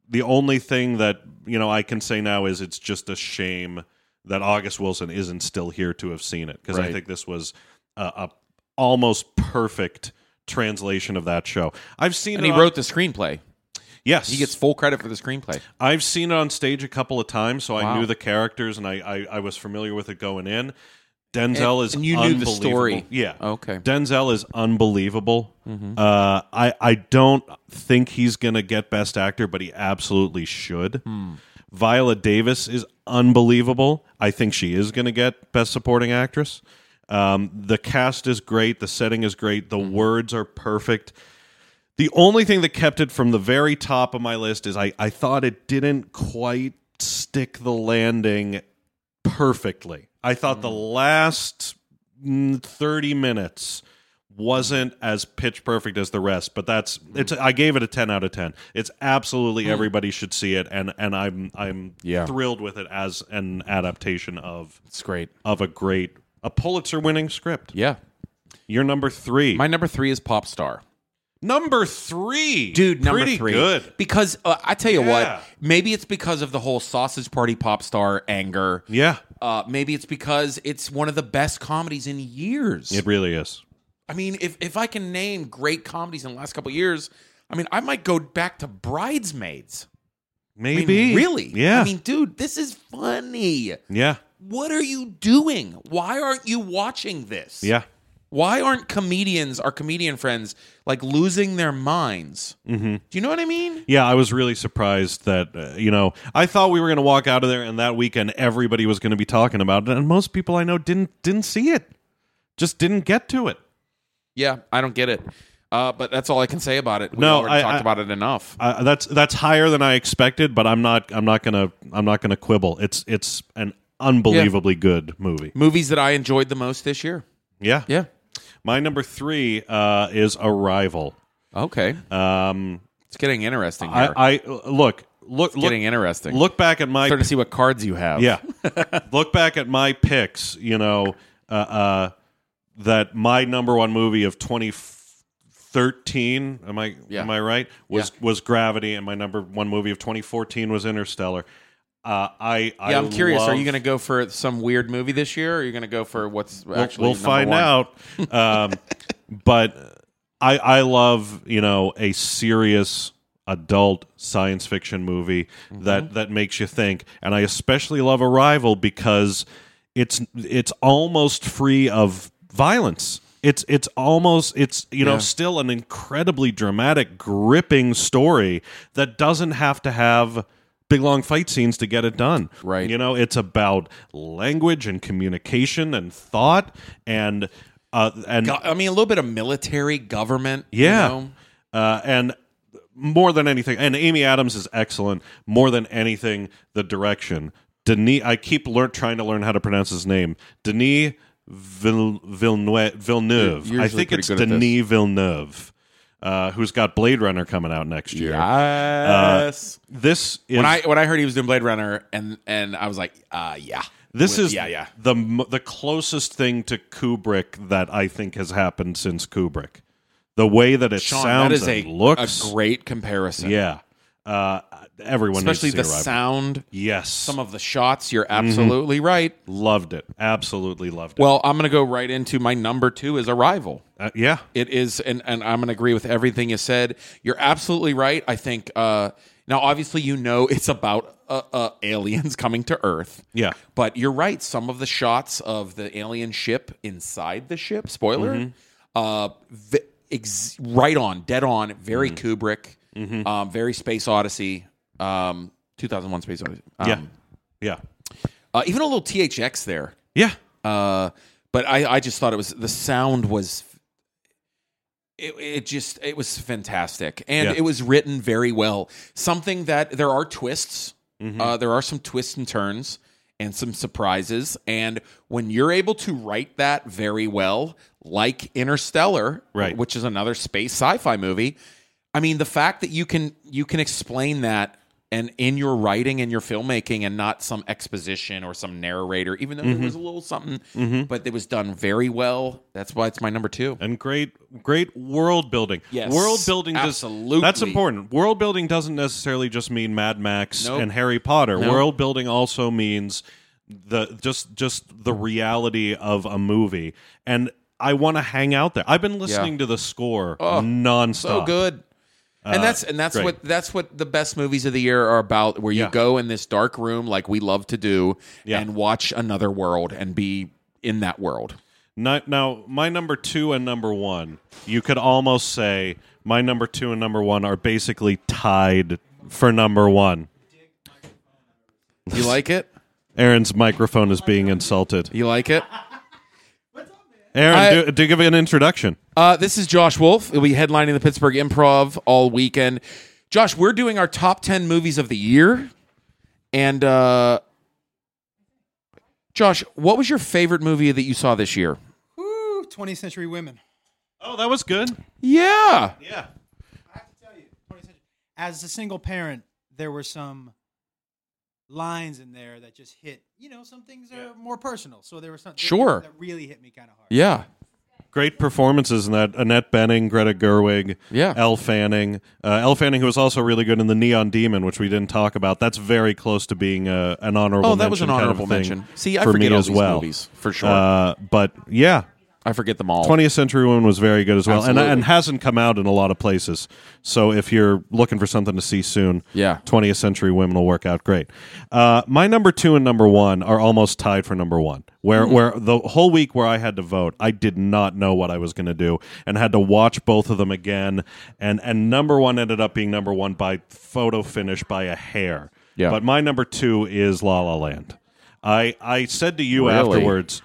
that I can say now is it's just a shame that August Wilson isn't still here to have seen it, because I Right. think this was a almost perfect translation of that show. I've seen and it he on- wrote the screenplay. Yes, He gets full credit for the screenplay. I've seen it on stage a couple of times, so I Wow. knew the characters and I was familiar with it going in. Denzel is and you knew the unbelievable. story. Yeah. Okay. Denzel is unbelievable. I don't think he's going to get Best Actor, but he absolutely should. Viola Davis is unbelievable. I think she is going to get Best Supporting Actress. The cast is great. The setting is great. The words are perfect. The only thing that kept it from the very top of my list is I thought it didn't quite stick the landing perfectly. I thought the last 30 minutes wasn't as pitch perfect as the rest, but I gave it a 10 out of 10. It's absolutely everybody should see it, and I'm Yeah. thrilled with it as an adaptation of It's great. a Pulitzer-winning script. Yeah. You're number 3. My number 3 is Pop Star. Number 3, Dude, number Pretty 3. good. Because I tell you Yeah. what, maybe it's because of the whole Sausage Party Pop Star anger. Yeah, Maybe it's because it's one of the best comedies in years. it really is. I mean, if I can name great comedies in the last couple of years, I mean, I might go back to Bridesmaids. I mean, Maybe, really? Yeah, I mean, dude, this is funny. yeah, What are you doing? Why aren't you watching this? yeah. Why aren't our comedian friends, like losing their minds? Mm-hmm. Do you know what I mean? Yeah, I was really surprised that I thought we were going to walk out of there and that weekend everybody was going to be talking about it, and most people I know didn't see it, just didn't get to it. Yeah, I don't get it. But that's all I can say about it. We No, already talked I- about it enough. That's higher than I expected, but I'm not gonna quibble. It's an unbelievably good movie. Movies that I enjoyed the most this year. Yeah, Yeah. My number 3 is Arrival. Okay. It's getting interesting here. I look Getting interesting. Look back at my Starting to see what cards you have. Yeah. Look back at my picks, that my number 1 movie of 2013, am I right? Was Gravity, and my number 1 movie of 2014 was Interstellar. I'm curious. Are you going to go for some weird movie this year, or are you going to go for what's actually We'll number find 1? out. But I love, a serious adult science fiction movie that makes you think, and I especially love Arrival because it's almost free of violence. It's still an incredibly dramatic, gripping story that doesn't have to have big long fight scenes to get it done. Right. It's about language and communication and thought and I mean, a little bit of military government. yeah. You know? And more than anything, and Amy Adams is excellent. More than anything, the direction. Denis, I keep trying to learn how to pronounce his name. Denis Villeneuve. You're I usually think pretty it's good at Denis Villeneuve. who's got Blade Runner coming out next year. Yes. This is when I heard he was doing Blade Runner, and I was like, yeah. this is yeah. the closest thing to Kubrick that I think has happened since Kubrick. The way that it Sean, sounds that is and looks, a great comparison. yeah. Everyone, Especially needs to the see Arrival. sound, Yes, some of the shots. You're absolutely right. loved it. Absolutely loved it. Well, I'm going to go right into my number 2 is Arrival. Yeah, It is, and I'm going to agree with everything you said. You're absolutely right. I think now, obviously, it's about aliens coming to Earth. yeah. But you're right. Some of the shots of the alien ship inside the ship, spoiler, right on, dead on, very Kubrick, very Space Odyssey, 2001 Space Odyssey. Yeah. Even a little THX there. Yeah. But I just thought the sound was, it was fantastic. And Yeah. it was written very well. Something that there are twists. There are some twists and turns and some surprises. And when you're able to write that very well, like Interstellar, Right. which is another space sci-fi movie, I mean, the fact that you can explain that and in your writing and your filmmaking and not some exposition or some narrator, even though there was a little something, but it was done very well. That's why it's my number 2. And great world building. Yes, world building. absolutely. That's important. World building doesn't necessarily just mean Mad Max Nope. and Harry Potter. Nope. World building also means just the reality of a movie. And I want to hang out there. I've been listening to the score nonstop. So good. And that's great. what the best movies of the year are about, where you Yeah. go in this dark room like we love to do Yeah. and watch another world and be in that world. Now, my number 2 and number 1, you could almost say my number 2 and number 1 are basically tied for number 1. You like it? Aaron's microphone is being insulted. You like it? Aaron, do give an introduction. This is Josh Wolf. He'll be headlining the Pittsburgh Improv all weekend. Josh, we're doing our top 10 movies of the year. And Josh, what was your favorite movie that you saw this year? Woo, 20th Century Women. Oh, that was good. Yeah. Yeah. I have to tell you, 20th Century. As a single parent, there were some lines in there that just hit. Some things are more personal. So there were some Sure. that really hit me kind of hard. Yeah. Great performances in that. Annette Bening, Greta Gerwig, Yeah. Elle Fanning. Elle Fanning, who was also really good in The Neon Demon, which we didn't talk about. That's very close to being an honorable mention. Oh, that was an kind of honorable thing mention. See, I for forget me all as these well. movies, for sure. But yeah, I forget them all. 20th Century Women was very good as well, Absolutely. and hasn't come out in a lot of places. So if you're looking for something to see soon, Yeah. 20th Century Women will work out great. My number 2 and number 1 are almost tied for number 1. Where the whole week where I had to vote, I did not know what I was going to do and had to watch both of them again. And number 1 ended up being number 1 by photo finish by a hair. Yeah. But my number 2 is La La Land. I said to you Really? afterwards,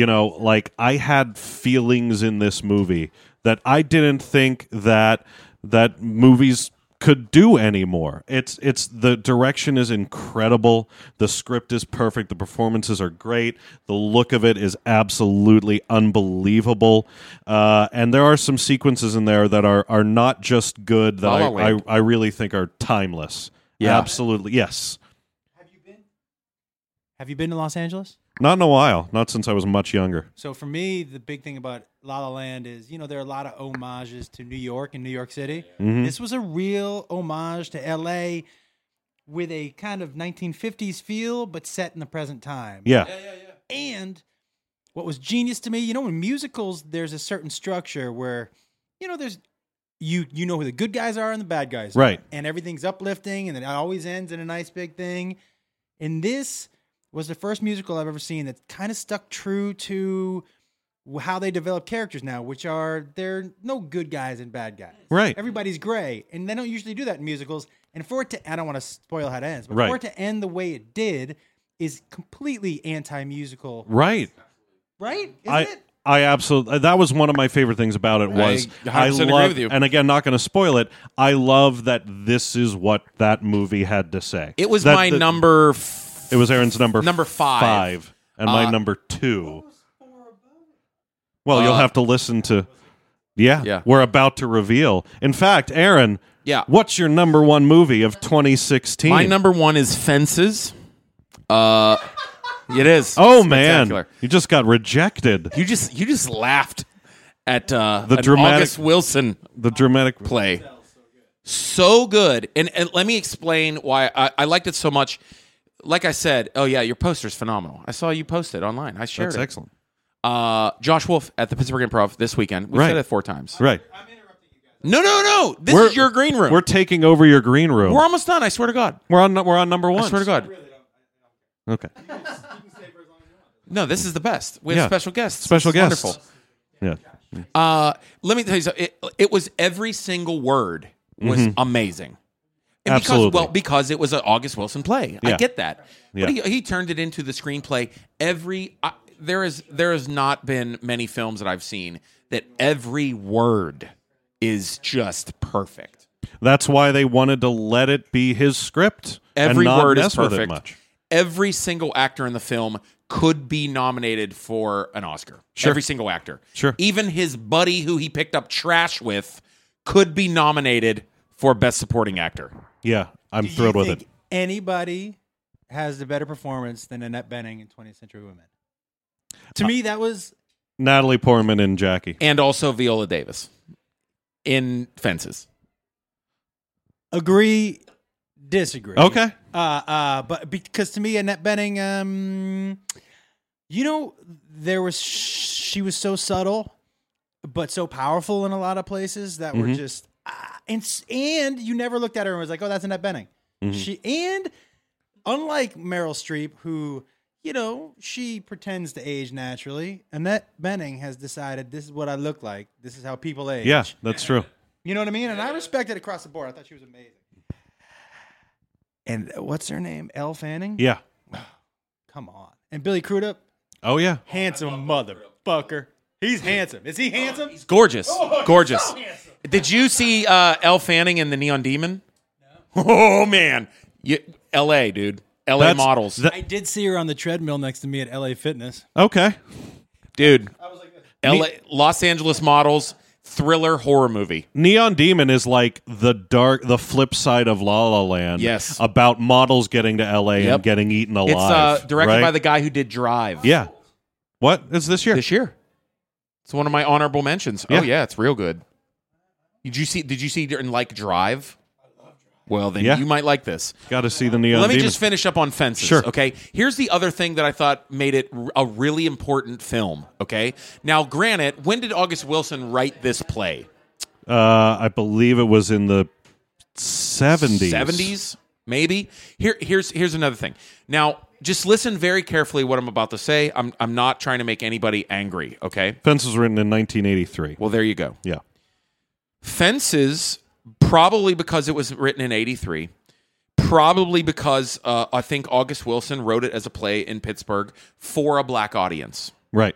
I had feelings in this movie that I didn't think that movies could do anymore. It's the direction is incredible, the script is perfect, the performances are great, the look of it is absolutely unbelievable, and there are some sequences in there that are not just good that La La Land. I really think are timeless. Yeah. Absolutely, yes. Have you been to Los Angeles? Not in a while, not since I was much younger. So for me, the big thing about La La Land is, there are a lot of homages to New York and New York City. Mm-hmm. This was a real homage to L.A. with a kind of 1950s feel, but set in the present time. Yeah. And what was genius to me, in musicals, there's a certain structure where, there's you know who the good guys are and the bad guys are. Right. And everything's uplifting, and it always ends in a nice big thing. And this was the first musical I've ever seen that kind of stuck true to how they develop characters now, which are they're no good guys and bad guys. Right. Everybody's gray, and they don't usually do that in musicals. And for it to, I don't want to spoil how it ends, but Right. for it to end the way it did is completely anti-musical, Right. right? Isn't it? I absolutely, that was one of my favorite things about it was 100% agree love, with you. and again, not going to spoil it, I love that this is what that movie had to say. It was That my the- number. It was Aaron's number Number 5. and my number 2. Well, you'll have to listen to Yeah, Yeah. we're about to reveal. In fact, Aaron, Yeah. what's your number one movie of 2016? My number one is Fences. It is. Oh Spectacular. man, you just got rejected. You just laughed at the dramatic- August Wilson The dramatic play. So good. And let me explain why I liked it so much. Like I said, oh yeah, your poster's phenomenal. I saw you post it online. I shared That's it. excellent. Josh Wolf at the Pittsburgh Improv this weekend. We Right. said it 4 times. Right. No. This is your green room. We're taking over your green room. We're almost done. I swear to God. We're on number one. I swear to God. Okay. No, this is the best. We have Yeah. special guests. Special It's guests. Wonderful. Yeah. Let me tell you something. It was every single word was amazing. And Absolutely. because it was an August Wilson play. I Yeah. get that. Yeah. But he turned it into the screenplay. There has not been many films that I've seen that every word is just perfect. That's why they wanted to let it be his script. Every and not word is mess with it perfect. much. Every single actor in the film could be nominated for an Oscar. Sure. Every single actor. Sure. Even his buddy who he picked up trash with could be nominated for Best Supporting Actor. Yeah, I'm Do you thrilled with think it. Anybody has a better performance than Annette Bening in 20th Century Women? To me, that was Natalie Portman and Jackie. And also Viola Davis in Fences. agree, disagree. Okay. But because to me, Annette Bening, she was so subtle, but so powerful in a lot of places that were just, and you never looked at her and was like, oh, that's Annette Bening. And unlike Meryl Streep, who, she pretends to age naturally, Annette Bening has decided this is what I look like. This is how people age. Yeah, that's true. You know what I mean? And I respect it across the board. I thought she was amazing. And what's her name? Elle Fanning? Yeah. Come on. And Billy Crudup? Oh, yeah. Handsome motherfucker. He's handsome. Is he handsome? He's gorgeous. Gorgeous. Did you see Elle Fanning in The Neon Demon? No. Oh, man. L.A., dude. L.A. models. I did see her on the treadmill next to me at LA Fitness. Okay. Dude. L.A. Los Angeles models. Thriller horror movie. Neon Demon is like the flip side of La La Land. Yes. About models getting to LA and getting eaten alive. It's directed right? by the guy who did Drive. Yeah. What is this year? This year. It's one of my honorable mentions. Yeah. Oh yeah, it's real good. Did you see and like Drive? Well, then Yeah. you might like this. Got to see the Neon Let me Demon. just finish up on Fences. Sure. Okay. Here's the other thing that I thought made it a really important film. Okay. Now, granted, when did August Wilson write this play? I believe it was in the 70s. 70s, maybe. Here's another thing. Now, just listen very carefully what I'm about to say. I'm not trying to make anybody angry. Okay. Fence was written in 1983. Well, there you go. Yeah. Fences, probably because it was written in 83, probably because I think August Wilson wrote it as a play in Pittsburgh for a black audience. Right.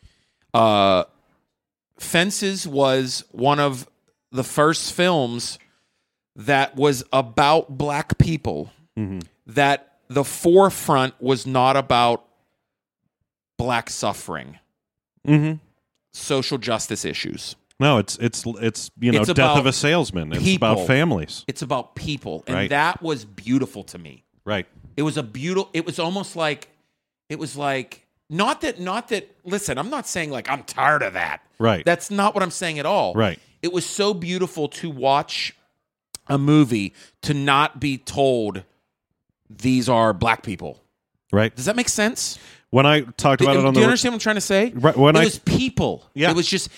Fences was one of the first films that was about black people, that the forefront was not about black suffering, social justice issues. No, it's Death about of a Salesman. It's people. about families. It's about people, and Right. that was beautiful to me. Right. It was almost like not that listen, I'm not saying like I'm tired of that. Right. That's not what I'm saying at all. Right. It was so beautiful to watch a movie to not be told these are black people. Right. Does that make sense? When I talked about it on Do the you understand what I'm trying to say? Right, when it I- was people. Yeah. It was just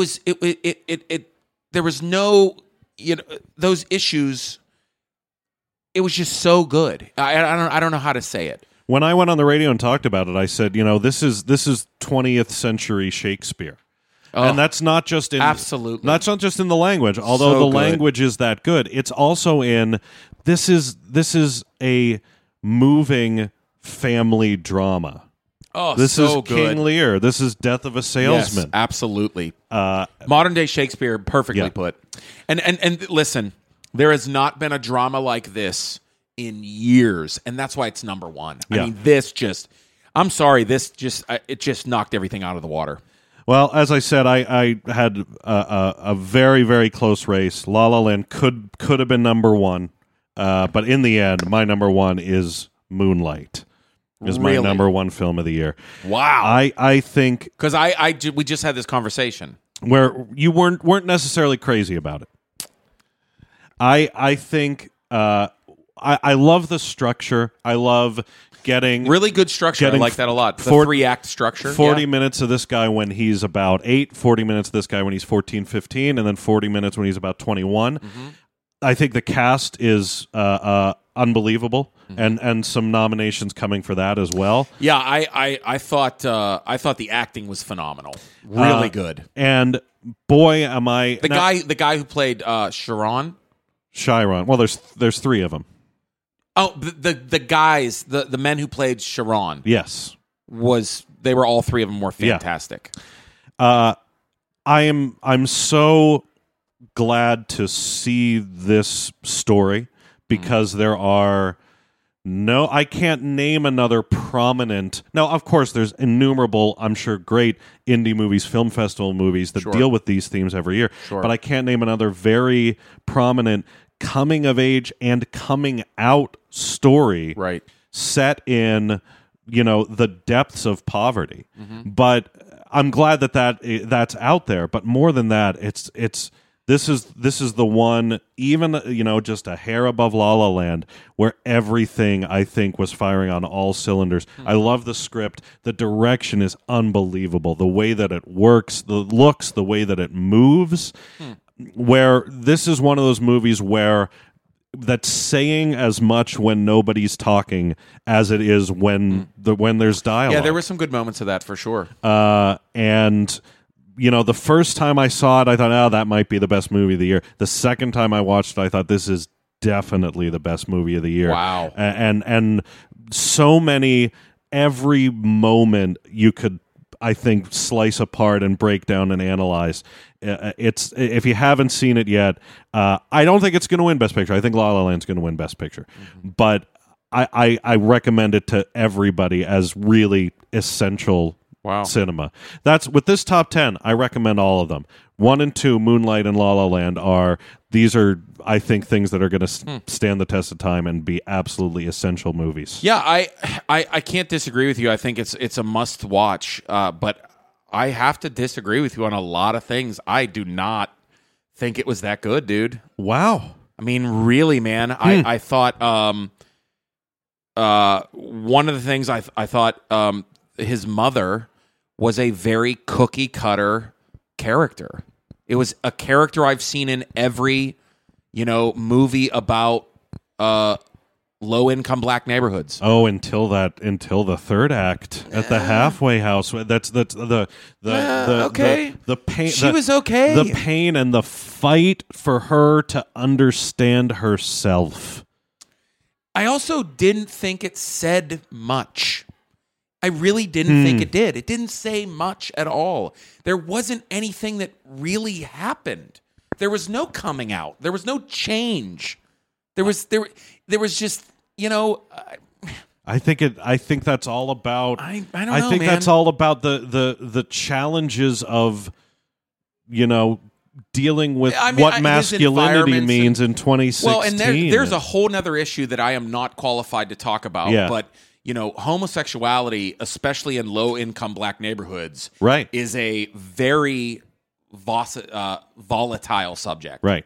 there was no those issues. It was just so good. I don't know how to say it. When I went on the radio and talked about it, I said, this is 20th century Shakespeare. And that's not just in Absolutely. That's not just in the language, although So the good. language is that good. It's also in this is a moving family drama. Oh, This so is good. King Lear. This is Death of a Salesman. Yes, absolutely. Modern day Shakespeare, perfectly Yeah. put. And listen, there has not been a drama like this in years, and that's why it's number one. Yeah. I mean, this just. I'm sorry, this just it just knocked everything out of the water. Well, as I said, I had a very, very close race. La La Land could have been number one, but in the end, my number one is Moonlight. Is my Really? number one film of the year. Wow. I think Because we just had this conversation. where you weren't necessarily crazy about it. I think I love the structure. I love getting Really good structure. I Getting like that a lot. The 3-act structure. 40 Yeah. minutes of this guy when he's about 8, 40 minutes of this guy when he's 14, 15, and then 40 minutes when he's about 21. Mm-hmm. I think the cast is unbelievable, and some nominations coming for that as well. Yeah, I thought the acting was phenomenal. Really good. And boy, am I The guy who played Sharon. Chiron. Well, there's 3 of them. Oh, the guys, the men who played Sharon Yes. they were all 3 of them were fantastic. I'm so glad to see this story because there are I can't name another prominent. Now, of course, there's innumerable, I'm sure, great indie movies, film festival movies that deal with these themes every year. Sure. But I can't name another very prominent coming of age and coming out story Right. set in the depths of poverty. Mm-hmm. But I'm glad that's out there. But more than that, this is the one, even just a hair above La La Land, where everything I think was firing on all cylinders. I love the script. The direction is unbelievable. The way that it works, the looks, the way that it moves. Where this is one of those movies where that's saying as much when nobody's talking as it is when there's dialogue. Yeah, there were some good moments of that for sure. And the first time I saw it, I thought, that might be the best movie of the year. The second time I watched it, I thought this is definitely the best movie of the year. Wow. And so many, every moment you could, I think, slice apart and break down and analyze. It's if you haven't seen it yet, I don't think it's going to win Best Picture. I think La La Land's going to win Best Picture, but I recommend it to everybody as really essential cinema. That's with this top 10. I recommend all of them. 1 and 2, Moonlight and La La Land these are I think things that are going to stand the test of time and be absolutely essential movies. Yeah, I can't disagree with you. I think it's a must watch. But I have to disagree with you on a lot of things. I do not think it was that good, dude. Wow. I mean, really, man. I thought one of the things I thought his mother was a very cookie cutter character. It was a character I've seen in every movie about low income black neighborhoods. Oh, until the third act at the halfway house. That's the okay. The pain. She was okay. The pain and the fight for her to understand herself. I also didn't think it said much. I really didn't think it did. It didn't say much at all. There wasn't anything that really happened. There was no coming out. There was no change. There was just, I think that's all about. I don't know, I think man. that's all about the challenges of, dealing with what his masculinity environments means in 2016. Well, and there's a whole nother issue that I am not qualified to talk about. Yeah. But homosexuality, especially in low-income black neighborhoods, Right. is a very volatile subject. Right.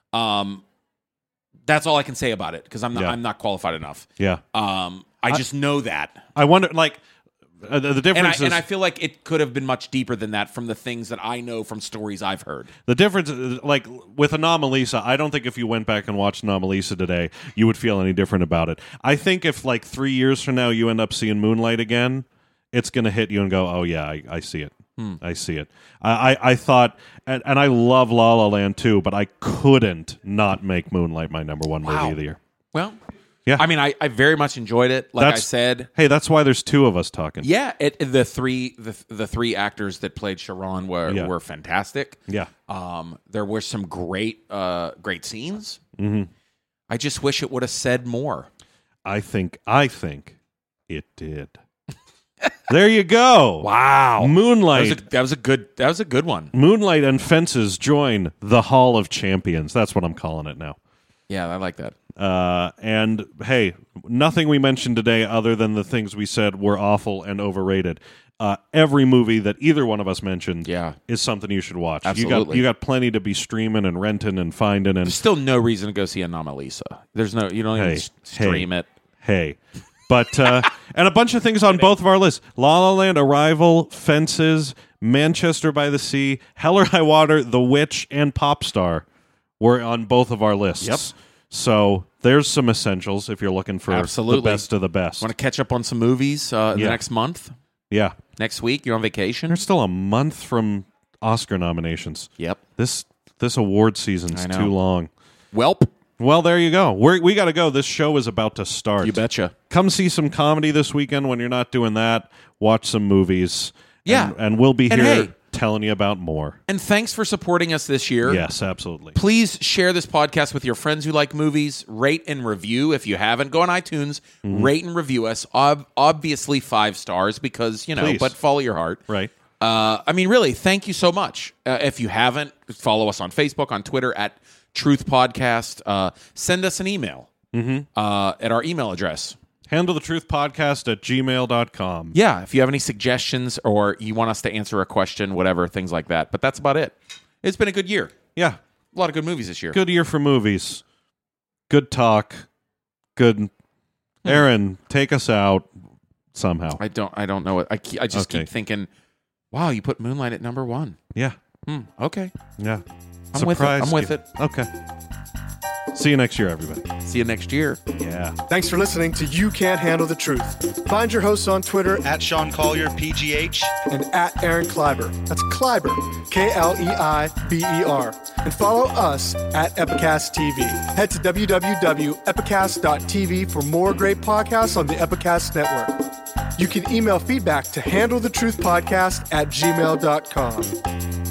That's all I can say about it because I'm Yeah. not qualified enough. Yeah. I just know that. I wonder, the difference And is I feel like it could have been much deeper than that from the things that I know from stories I've heard. the difference, with Anomalisa, I don't think if you went back and watched Anomalisa today, you would feel any different about it. I think if 3 years from now you end up seeing Moonlight again, it's going to hit you and go, oh yeah, I see it. I see it. I thought, and I love La La Land too, but I couldn't not make Moonlight my number one movie of the year. Well, Yeah. I mean, I very much enjoyed it. Like I said, Hey, that's why there's 2 of us talking. yeah, the three actors that played Sharon were fantastic. Yeah. There were some great scenes. Mm-hmm. I just wish it would have said more. I think it did. There you go. Wow. Moonlight. That was a good one. Moonlight and Fences join the Hall of Champions. That's what I'm calling it now. Yeah, I like that. And hey, nothing we mentioned today other than the things we said were awful and overrated. Every movie that either one of us mentioned is something you should watch. Absolutely. You got plenty to be streaming and renting and finding. And There's still no reason to go see Anomalisa. You don't even stream it. Hey. But and a bunch of things on both of our lists: La La Land, Arrival, Fences, Manchester by the Sea, Hell or High Water, The Witch, and Popstar were on both of our lists. Yep. So there's some essentials if you're looking for Absolutely. the best of the best. Want to catch up on some movies the next month? Yeah. Next week? You're on vacation? There's still a month from Oscar nominations. Yep. This award season's I know. too long. Welp. Well, there you go. We got to go. This show is about to start. You betcha. Come see some comedy this weekend. When you're not doing that, watch some movies. Yeah. And we'll be And here hey. telling you about more. And thanks for supporting us this year. Yes, absolutely. Please share this podcast with your friends who like movies. Rate and review if you haven't. Go on iTunes, rate and review us. Obviously 5 stars because, Please. but follow your heart. Right. Really, thank you so much. If you haven't, follow us on Facebook, on Twitter at Truth Podcast. Send us an email at our email address. HandleTheTruthPodcast@gmail.com. Yeah, if you have any suggestions or you want us to answer a question, whatever, things like that. But that's about it. It's been a good year. Yeah. A lot of good movies this year. Good year for movies. Good talk. Good. Aaron, take us out somehow. I don't know it. I just Okay. keep thinking, wow, you put Moonlight at number 1. Yeah. Okay. Yeah. I'm with it. I'm with you. it. Okay. See you next year, everybody. See you next year. Yeah. Thanks for listening to You Can't Handle the Truth. Find your hosts on Twitter At Sean Collier, PGH. and at Aaron Kleiber. That's Kleiber, Kleiber. And follow us at Epicast TV. Head to www.epicast.tv for more great podcasts on the Epicast Network. You can email feedback to handlethetruthpodcast@gmail.com.